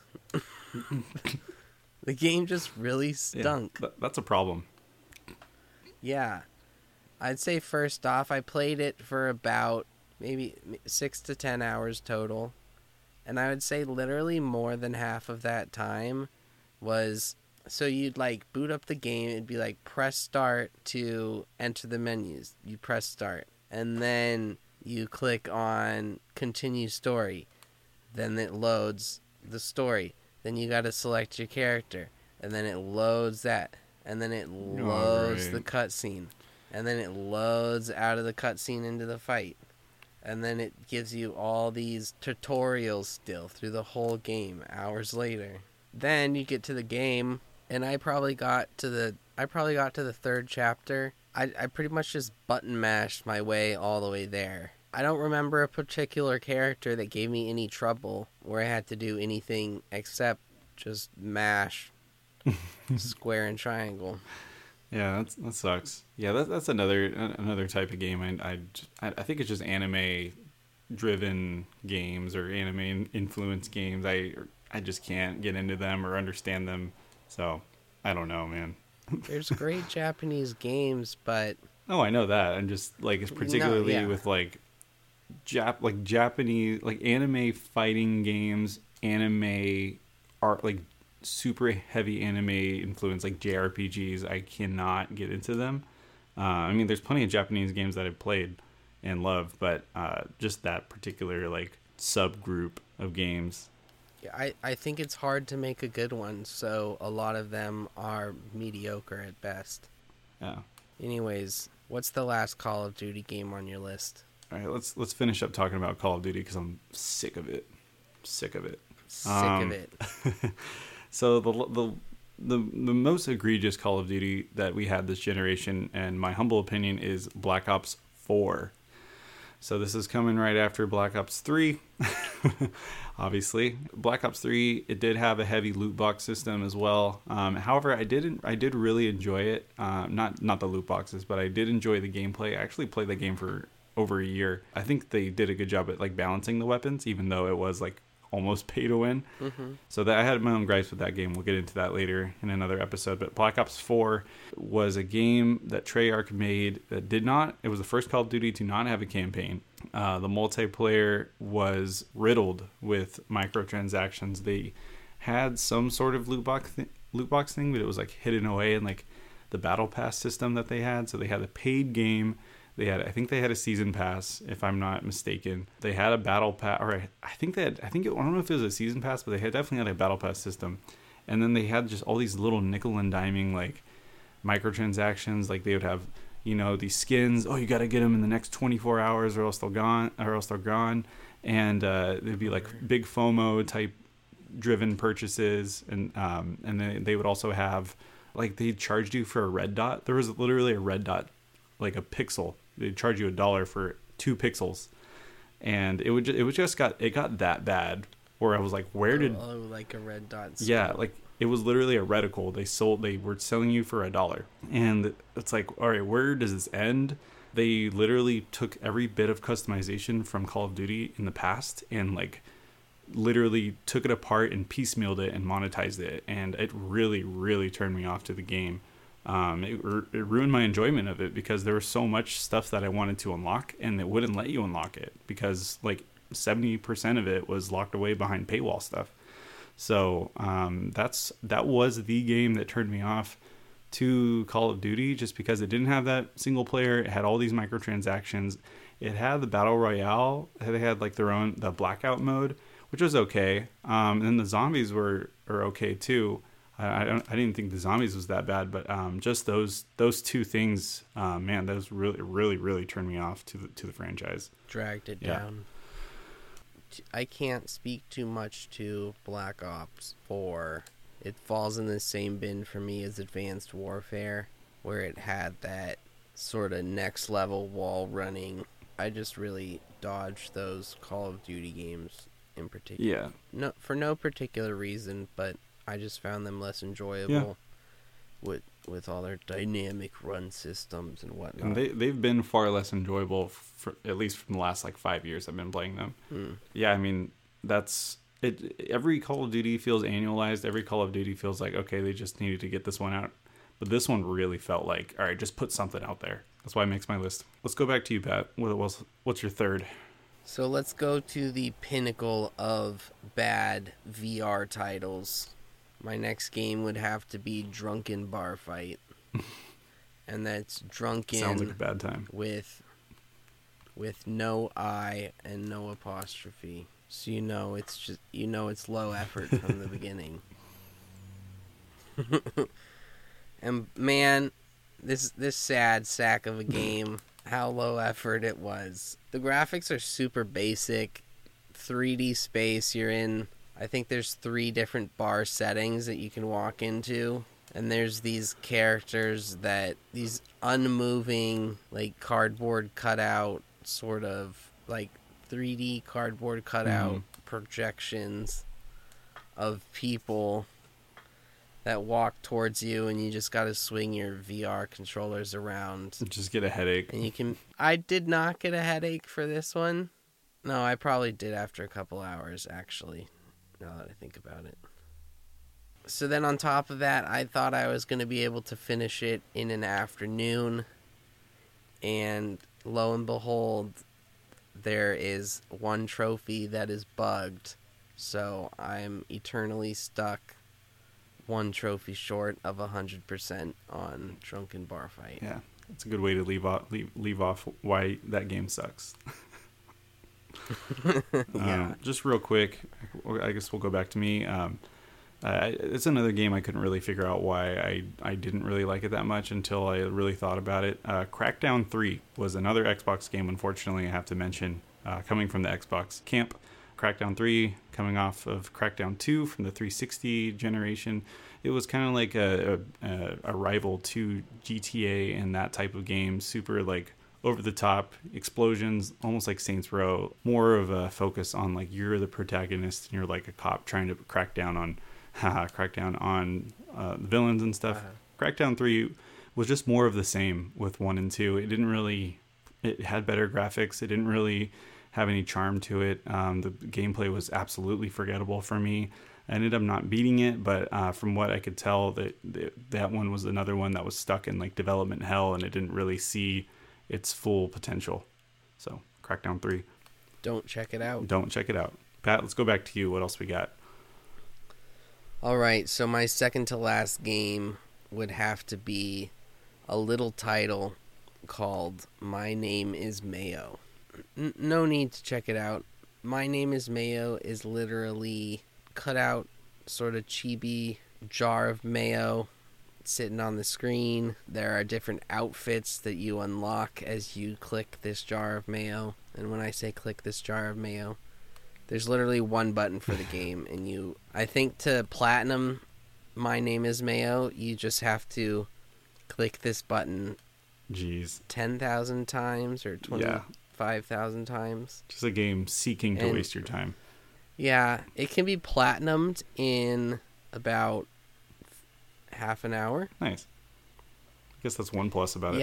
The game just really stunk. Yeah, that's a problem. Yeah. I'd say first off, I played it for about maybe 6 to 10 hours total. And I would say literally more than half of that time was... So you'd like boot up the game, it'd be like press start to enter the menus. You press start. And then you click on continue story. Then it loads the story. Then you gotta select your character. And then it loads that. And then it loads the cutscene. And then it loads out of the cutscene into the fight. And then it gives you all these tutorials still through the whole game hours later. Then you get to the game, and I probably got to the third chapter. I pretty much just button mashed my way all the way there. I don't remember a particular character that gave me any trouble where I had to do anything except just mash square and triangle. Yeah, that sucks. Yeah, that's another type of game. I think it's just anime driven games or anime influenced games. I just can't get into them or understand them. So I don't know, man. There's great Japanese games, but oh, I know that. I'm just like it's particularly with like Japanese like anime fighting games, anime art like super heavy anime influence like JRPGs. I cannot get into them. I mean, there's plenty of Japanese games that I've played and love, but just that particular like subgroup of games. Yeah, I think it's hard to make a good one, so a lot of them are mediocre at best. Yeah. Anyways, what's the last Call of Duty game on your list? All right, let's finish up talking about Call of Duty because I'm sick of it. Sick of it. So the most egregious Call of Duty that we had this generation, and my humble opinion, is Black Ops 4. So this is coming right after Black Ops 3, obviously. Black Ops 3, it did have a heavy loot box system as well. However, I did really enjoy it. Not the loot boxes, but I did enjoy the gameplay. I actually played the game for over a year. I think they did a good job at like balancing the weapons, even though it was like almost pay to win. Mm-hmm. So that I had my own gripes with that game. We'll get into that later in another episode. But Black Ops 4 was a game that Treyarch made that it was the first Call of Duty to not have a campaign. The multiplayer was riddled with microtransactions. They had some sort of loot box thing, but it was like hidden away in like the battle pass system that they had. So they had a paid game. I think they had a season pass, if I'm not mistaken. They had a battle pass, or I don't know if it was a season pass, but they definitely had a battle pass system. And then they had just all these little nickel and diming like microtransactions. Like they would have, these skins. Oh, you got to get them in the next 24 hours, or else they're gone. And it'd be like big FOMO type driven purchases, and then they would also have like they charged you for a red dot. There was literally a red dot, like a pixel. They'd charge you $1 for 2 pixels, and it got that bad where I was like, like a red dot? Yeah, like it was literally a reticle. They were selling you for $1, and it's like, all right, where does this end? They literally took every bit of customization from Call of Duty in the past and like literally took it apart and piecemealed it and monetized it, and it really, really turned me off to the game. It ruined my enjoyment of it because there was so much stuff that I wanted to unlock and it wouldn't let you unlock it because like 70% of it was locked away behind paywall stuff. So that was the game that turned me off to Call of Duty, just because it didn't have that single player. It had all these microtransactions. It had the Battle Royale. They had like the Blackout mode, which was okay. And then the zombies are okay too. I didn't think the zombies was that bad, but just those two things, man, those really, really, really turned me off to the franchise. Dragged it down. I can't speak too much to Black Ops 4. It falls in the same bin for me as Advanced Warfare, where it had that sort of next level wall running. I just really dodged those Call of Duty games in particular. Yeah. No, for no particular reason, but I just found them less enjoyable with all their dynamic run systems and whatnot. And they've been far less enjoyable, for at least from the last like 5 years I've been playing them. Yeah, I mean, that's it. Every Call of Duty feels annualized. Every Call of Duty feels like, okay, they just needed to get this one out. But this one really felt like, all right, just put something out there. That's why it makes my list. Let's go back to you, Pat. What's your third? So let's go to the pinnacle of bad VR titles. My next game would have to be Drunken Bar Fight. And that's drunken. Sounds like a bad time. With no I and no apostrophe. So it's low effort from the beginning. And man, this sad sack of a game, how low effort it was. The graphics are super basic. 3D space, you're in, I think there's 3 different bar settings that you can walk into. And there's these characters these unmoving, like cardboard cutout, sort of like 3D cardboard cutout projections of people that walk towards you, and you just got to swing your VR controllers around. Just get a headache. And I did not get a headache for this one. No, I probably did after a couple hours, actually, now that I think about it. So then on top of that, I thought I was going to be able to finish it in an afternoon. And lo and behold, there is one trophy that is bugged. So I'm eternally stuck one trophy short of 100% on Drunken Bar Fight. Yeah, it's a good way to leave off why that game sucks. Yeah. Just real quick, I guess we'll go back to me. It's another game I couldn't really figure out why I didn't really like it that much until I really thought about it. Crackdown 3 was another Xbox game, unfortunately, I have to mention, coming from the Xbox camp. Crackdown 3 coming off of Crackdown 2 from the 360 generation. It was kind of like a rival to GTA and that type of game. Super like over the top explosions, almost like Saints Row. More of a focus on like you're the protagonist and you're like a cop trying to crack down on the villains and stuff. Crackdown 3 was just more of the same with 1 and 2. It had better graphics. It didn't really have any charm to it. The gameplay was absolutely forgettable for me. I ended up not beating it, but from what I could tell, that one was another one that was stuck in like development hell, and it didn't really see its full potential. So, Crackdown 3. Don't check it out. Don't check it out. Pat, let's go back to you. What else we got? All right, so my second to last game would have to be a little title called My Name is Mayo. No need to check it out. My Name is Mayo is literally cut out sort of chibi jar of mayo sitting on the screen. There are different outfits that you unlock as you click this jar of mayo. And when I say click this jar of mayo, there's literally one button for the game. And I think to platinum My Name is Mayo, you just have to click this button 10,000 times or 25,000 times. Just a game seeking to waste your time. Yeah, it can be platinumed in about half an hour. Nice. I guess that's one plus about it.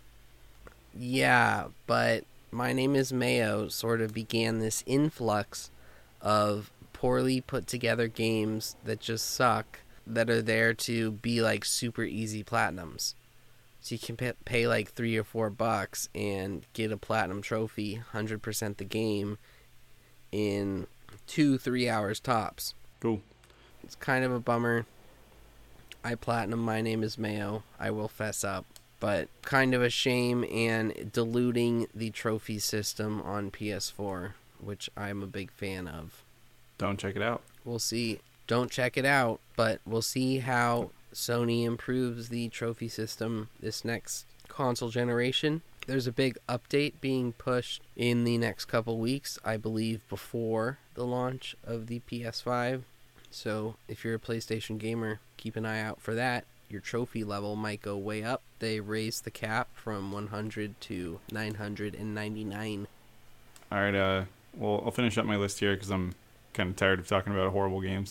Yeah, but My Name is Mayo sort of began this influx of poorly put together games that just suck, that are there to be like super easy platinums. So you can pay like $3 or $4 and get a platinum trophy, 100% the game, in 2-3 hours tops. Cool. It's kind of a bummer. I platinum My Name is Mayo, I will fess up. But kind of a shame, and diluting the trophy system on PS4, which I'm a big fan of. Don't check it out. We'll see. Don't check it out, but we'll see how Sony improves the trophy system this next console generation. There's a big update being pushed in the next couple weeks, I believe before the launch of the PS5. So if you're a PlayStation gamer, keep an eye out for that. your trophy level might go way up. They raised the cap from 100 to 999. All right, well, I'll finish up my list here because I'm kind of tired of talking about horrible games.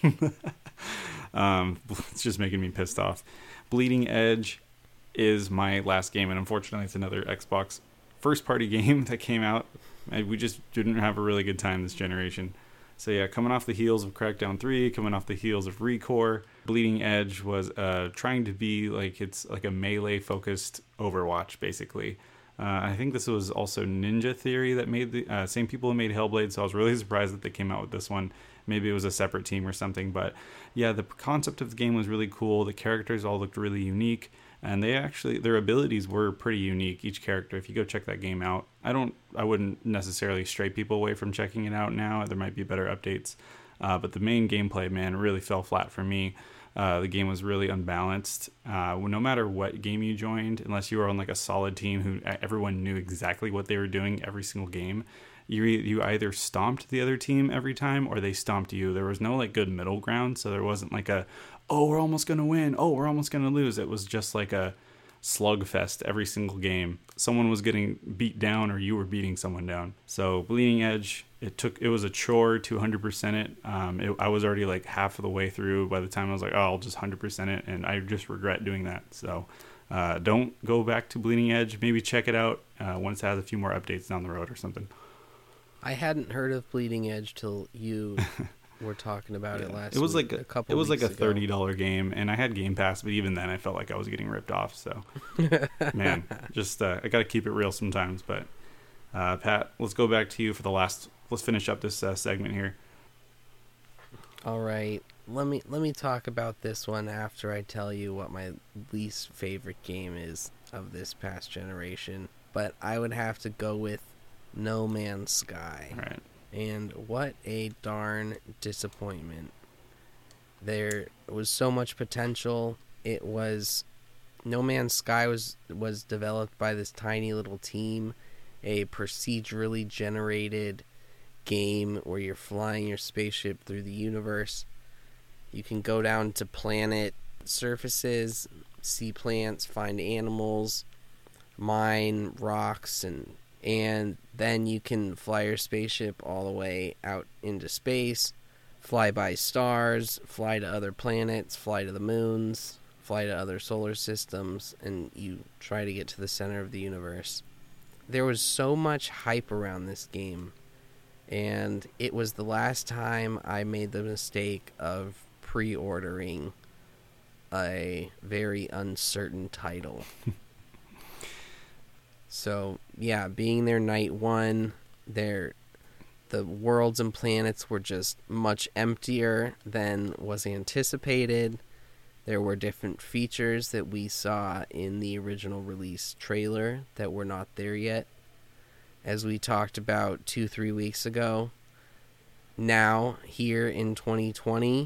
It's just making me pissed off. Bleeding Edge is my last game, and unfortunately it's another Xbox first-party game that came out. We just didn't have a really good time this generation. So yeah, coming off the heels of Crackdown 3, coming off the heels of ReCore, Bleeding Edge was trying to be like, it's like a melee-focused Overwatch, basically. I think this was also Ninja Theory that made the same people who made Hellblade, so I was really surprised that they came out with this one. Maybe it was a separate team or something, but yeah, the concept of the game was really cool. The characters all looked really unique, and their abilities were pretty unique, each character. If you go check that game out, I wouldn't necessarily stray people away from checking it out now. There might be better updates, but the main gameplay, man, really fell flat for me. The game was really unbalanced. No matter what game you joined, unless you were on like a solid team who everyone knew exactly what they were doing every single game, you either stomped the other team every time or they stomped you. There was no like good middle ground, so there wasn't like oh, we're almost going to win, oh, we're almost going to lose. It was just like a slugfest every single game. Someone was getting beat down or you were beating someone down. So Bleeding Edge, it was a chore to 100% it. I was already like half of the way through by the time I was like, oh, I'll just 100% it, and I just regret doing that. So don't go back to Bleeding Edge. Maybe check it out once it has a few more updates down the road or something. I hadn't heard of Bleeding Edge till you were talking about it last week. It was like a couple. It was like a ago. $30 game, and I had Game Pass, but even then, I felt like I was getting ripped off. So, man, just I got to keep it real sometimes. But Pat, let's go back to you for the last. Let's finish up this segment here. All right, let me talk about this one after I tell you what my least favorite game is of this past generation. But I would have to go with No Man's Sky. All right. And what a darn disappointment. There was so much potential. No Man's Sky was developed by this tiny little team, a procedurally generated game where you're flying your spaceship through the universe. You can go down to planet surfaces, see plants, find animals, mine rocks, and then you can fly your spaceship all the way out into space, fly by stars, fly to other planets, fly to the moons, fly to other solar systems, and you try to get to the center of the universe. There was so much hype around this game, and it was the last time I made the mistake of pre-ordering a very uncertain title. So, yeah, being there night one, the worlds and planets were just much emptier than was anticipated. There were different features that we saw in the original release trailer that were not there yet. As we talked about 2-3 weeks ago, now, here in 2020,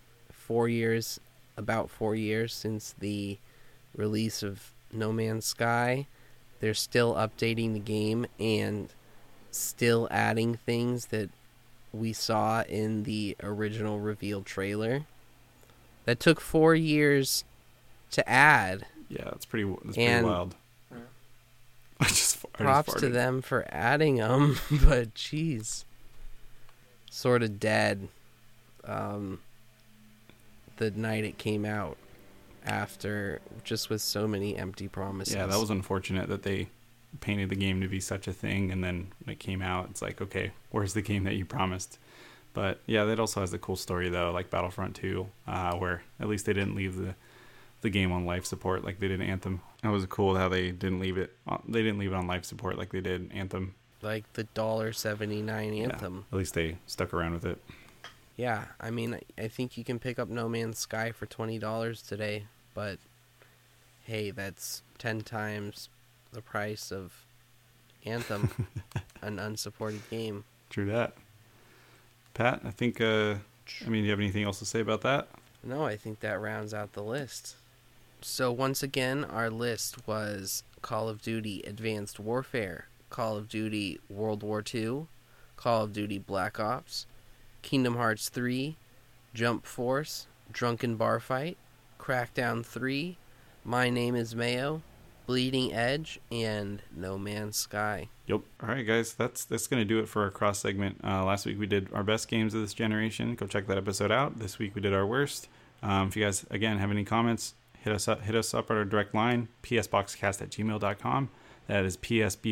about 4 years since the release of No Man's Sky, they're still updating the game and still adding things that we saw in the original reveal trailer. That took 4 years to add. Yeah, that's pretty wild. Props to them for adding them, but jeez. Sort of dead the night it came out. After, just with so many empty promises. Yeah, that was unfortunate that they painted the game to be such a thing, and then when it came out, it's like, okay, where's the game that you promised? But yeah, that also has the cool story though, like Battlefront 2, where at least they didn't leave the game on life support like they did Anthem. That was cool how they didn't leave it. They didn't leave it on life support like they did Anthem. Like the $1.79 Anthem. Yeah, at least they stuck around with it. Yeah, I mean, I think you can pick up No Man's Sky for $20 today, but hey, that's 10 times the price of Anthem, an unsupported game. True that. Pat, I think, do you have anything else to say about that? No, I think that rounds out the list. So once again, our list was Call of Duty Advanced Warfare, Call of Duty World War II, Call of Duty Black Ops, Kingdom Hearts 3, Jump Force, Drunken Bar Fight, Crackdown 3, My Name is Mayo, Bleeding Edge, and No Man's Sky. Yep. All right, guys, that's going to do it for our cross segment. Last week we did our best games of this generation. Go check that episode out. This week we did our worst. If you guys, again, have any comments, hit us up at our direct line, psboxcast@gmail.com. That is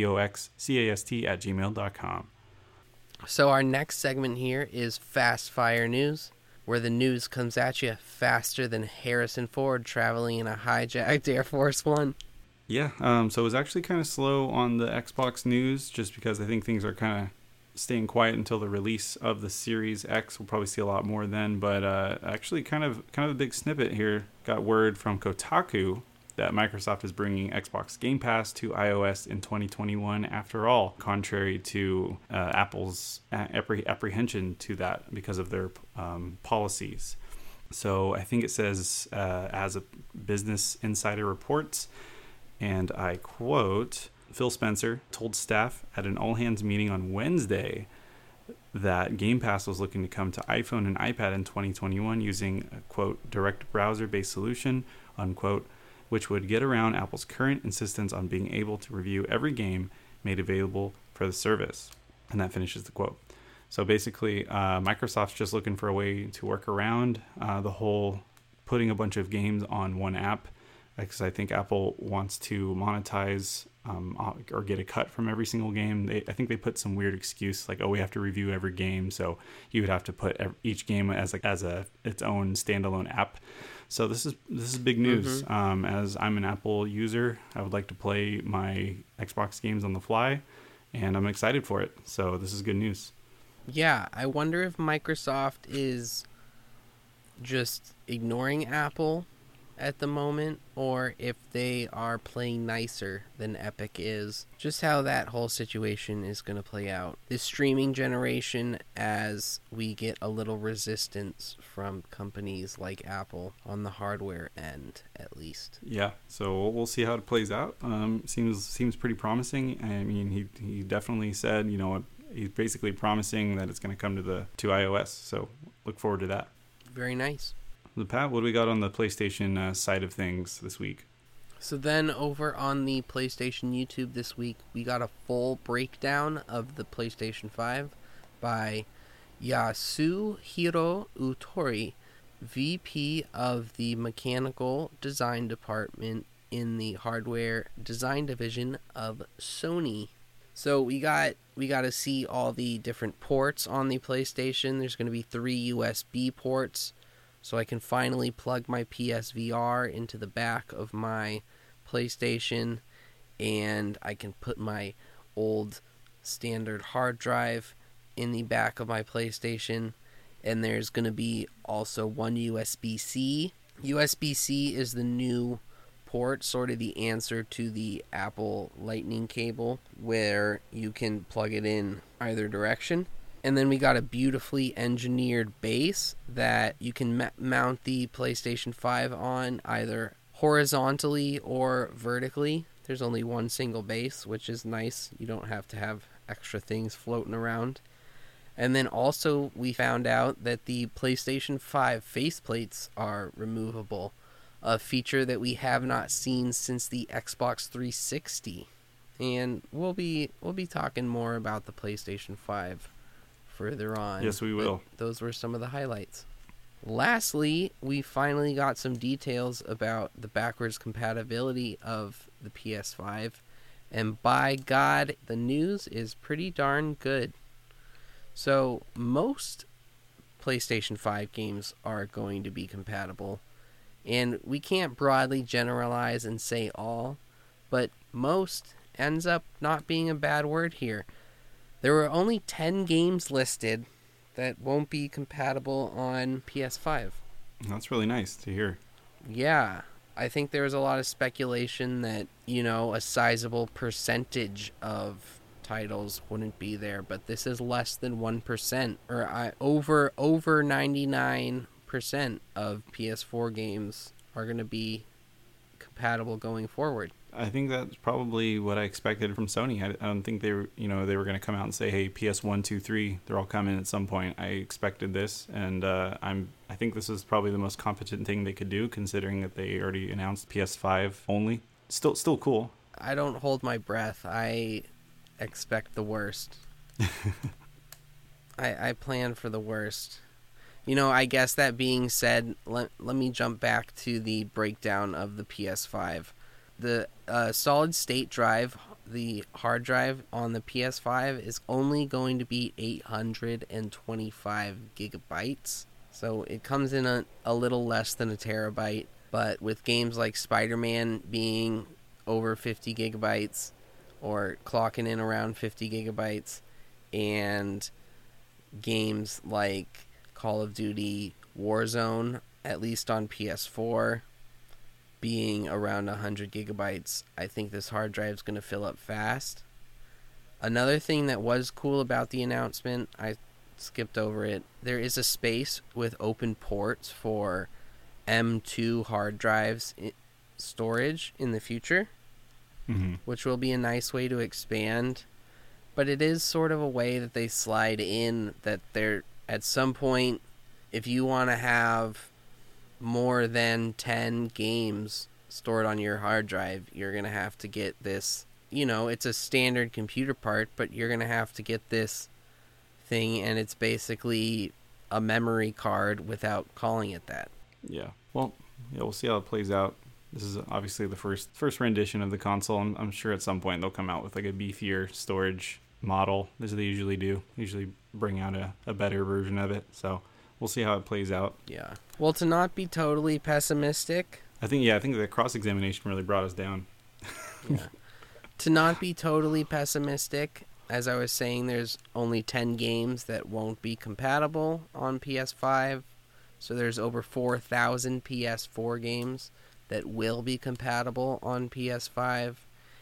psboxcast@gmail.com. So our next segment here is Fast Fire News, where the news comes at you faster than Harrison Ford traveling in a hijacked Air Force One. Yeah, so it was actually kind of slow on the Xbox news just because I think things are kind of staying quiet until the release of the Series X. We'll probably see a lot more then, but actually kind of a big snippet here. Got word from Kotaku that Microsoft is bringing Xbox Game Pass to iOS in 2021 after all, contrary to Apple's apprehension to that because of their policies. So I think it says, as a Business Insider reports, and I quote, Phil Spencer told staff at an all-hands meeting on Wednesday that Game Pass was looking to come to iPhone and iPad in 2021 using a, quote, direct browser-based solution, unquote, which would get around Apple's current insistence on being able to review every game made available for the service. And that finishes the quote. So basically, Microsoft's just looking for a way to work around the whole putting a bunch of games on one app, because I think Apple wants to monetize or get a cut from every single game. I think they put some weird excuse like, oh, we have to review every game, so you would have to put each game as its own standalone app. So this is big news. Mm-hmm. As I'm an Apple user, I would like to play my Xbox games on the fly, and I'm excited for it. So this is good news. Yeah, I wonder if Microsoft is just ignoring Apple at the moment, or if they are playing nicer than Epic is. Just how that whole situation is going to play out. This streaming generation, as we get a little resistance from companies like Apple on the hardware end, at least. Yeah, so we'll see how it plays out. Seems pretty promising. I mean, he definitely said, he's basically promising that it's going to come to iOS. So look forward to that. Very nice. Pat, what do we got on the PlayStation side of things this week? So then over on the PlayStation YouTube this week, we got a full breakdown of the PlayStation 5 by Yasuhiro Utori, VP of the Mechanical Design Department in the Hardware Design Division of Sony. So we got to see all the different ports on the PlayStation. There's going to be 3 USB ports. So I can finally plug my PSVR into the back of my PlayStation, and I can put my old standard hard drive in the back of my PlayStation. And there's going to be also 1 USB-C. USB-C is the new port, sort of the answer to the Apple Lightning cable, where you can plug it in either direction. And then we got a beautifully engineered base that you can mount the PlayStation 5 on either horizontally or vertically. There's only one single base, which is nice. You don't have to have extra things floating around. And then also we found out that the PlayStation 5 faceplates are removable, a feature that we have not seen since the Xbox 360. And we'll be talking more about the PlayStation 5 further on. Yes, we will. But those were some of the highlights. Lastly, we finally got some details about the backwards compatibility of the PS5, and by God, the news is pretty darn good. So, most PlayStation 5 games are going to be compatible, and we can't broadly generalize and say all, but most ends up not being a bad word here. There were only 10 games listed that won't be compatible on PS5. That's really nice to hear. Yeah, I think there was a lot of speculation that, a sizable percentage of titles wouldn't be there, but this is less than 1%, or over 99% of PS4 games are going to be compatible going forward. I think that's probably what I expected from Sony. I don't think they were going to come out and say, "Hey, PS1, 2, 3, they're all coming at some point." I expected this, and I think this is probably the most competent thing they could do, considering that they already announced PS5 only. Still cool. I don't hold my breath. I expect the worst. I plan for the worst. I guess that being said, let me jump back to the breakdown of the PS5. The solid state drive, the hard drive on the PS5 is only going to be 825 gigabytes. So it comes in a little less than a terabyte, but with games like Spider-Man being over 50 gigabytes or clocking in around 50 gigabytes, and games like Call of Duty Warzone, at least on PS4, being around 100 gigabytes, I think this hard drive is going to fill up fast. Another thing that was cool about the announcement, I skipped over it, there is a space with open ports for M2 hard drives storage in the future, which will be a nice way to expand. But it is sort of a way that they slide in that they're, at some point, if you want to have more than 10 games stored on your hard drive, you're going to have to get this, it's a standard computer part, but you're going to have to get this thing, and it's basically a memory card without calling it that. Yeah. Well, we'll see how it plays out. This is obviously the first rendition of the console. I'm sure at some point they'll come out with like a beefier storage model, as they usually do. Usually bring out a better version of it. So we'll see how it plays out. Yeah. Well, to not be totally pessimistic, I think the cross-examination really brought us down. Yeah. To not be totally pessimistic, as I was saying, there's only 10 games that won't be compatible on PS5. So there's over 4,000 PS4 games that will be compatible on PS5,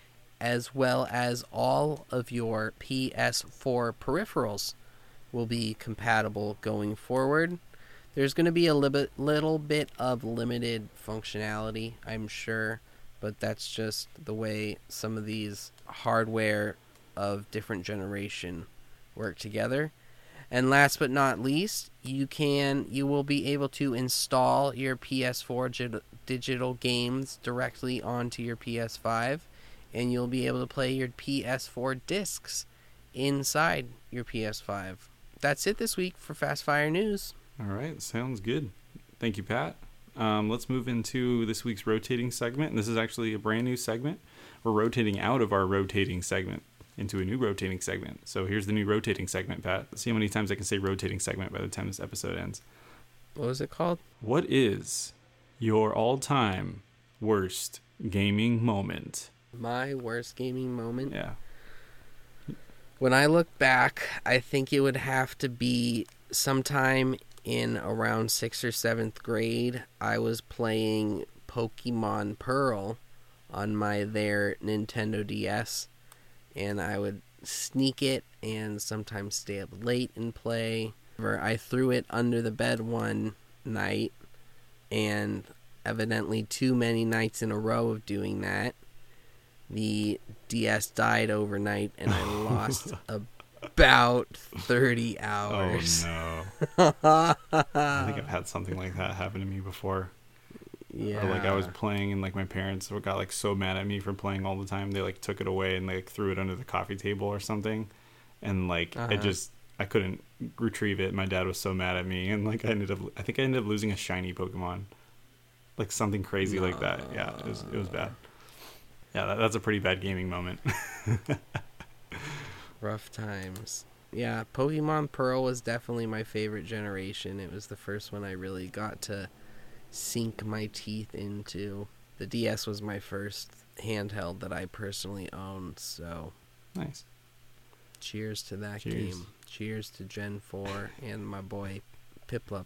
as well as all of your PS4 peripherals will be compatible going forward. There's going to be a little bit of limited functionality, I'm sure, but that's just the way some of these hardware of different generation work together. And last but not least, you will be able to install your PS4 digital games directly onto your PS5, and you'll be able to play your PS4 discs inside your PS5. That's it this week for Fast Fire News. All right, sounds good. Thank you, Pat. Let's move into this week's rotating segment. And this is actually a brand new segment. We're rotating out of our rotating segment into a new rotating segment. So here's the new rotating segment, Pat. Let's see how many times I can say rotating segment by the time this episode ends. What was it called? What is your all-time worst gaming moment? My worst gaming moment? Yeah. When I look back, I think it would have to be sometime in around 6th or 7th grade. I was playing Pokemon Pearl on my Nintendo DS, and I would sneak it and sometimes stay up late and play. I threw it under the bed one night, and evidently too many nights in a row of doing that, the DS died overnight, and I lost about 30 hours. Oh, no. I think I've had something like that happen to me before. Yeah. Or, I was playing, and, my parents got, so mad at me for playing all the time. They, took it away and, threw it under the coffee table or something. And, I couldn't retrieve it. My dad was so mad at me. And, I ended up losing a shiny Pokemon. Something crazy like that. Yeah, it was bad. Yeah, that's a pretty bad gaming moment. Rough times. Yeah, Pokemon Pearl was definitely my favorite generation. It was the first one I really got to sink my teeth into. The DS was my first handheld that I personally owned, so nice. Cheers to that game. Cheers to Gen 4 and my boy Piplup.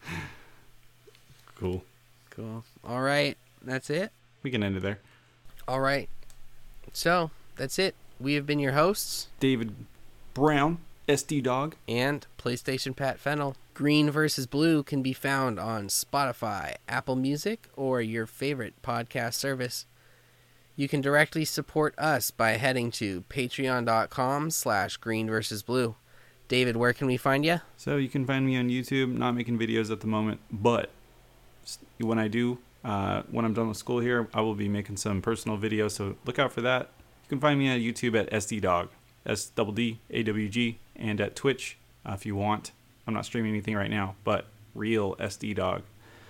Cool. All right, that's it. We can end it there. All right. So, that's it. We have been your hosts, David Brown SD Dog. And PlayStation Pat Fennel. Green vs. Blue can be found on Spotify, Apple Music, or your favorite podcast service. You can directly support us by heading to patreon.com/green vs. blue. David, where can we find you? So you can find me on YouTube. Not making videos at the moment, but when I do, when I'm done with school here, I will be making some personal videos, so look out for that. You can find me on YouTube at SD Dog, SDDAWG, and at Twitch if you want. I'm not streaming anything right now, but real SD Dog,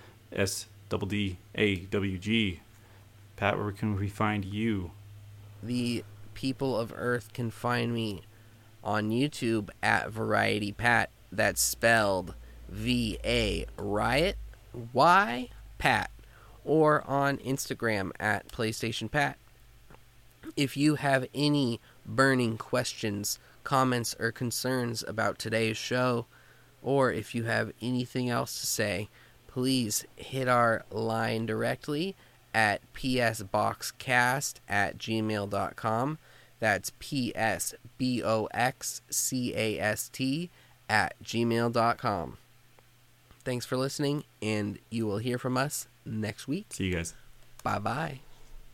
SDDAWG. Pat, where can we find you? The people of Earth can find me on YouTube at Variety Pat. That's spelled VA Riot Y Pat, or on Instagram at PlayStation Pat. If you have any burning questions, comments, or concerns about today's show, or if you have anything else to say, please hit our line directly at psboxcast@gmail.com. That's psboxcast@gmail.com. Thanks for listening, and you will hear from us next week. See you guys. Bye-bye.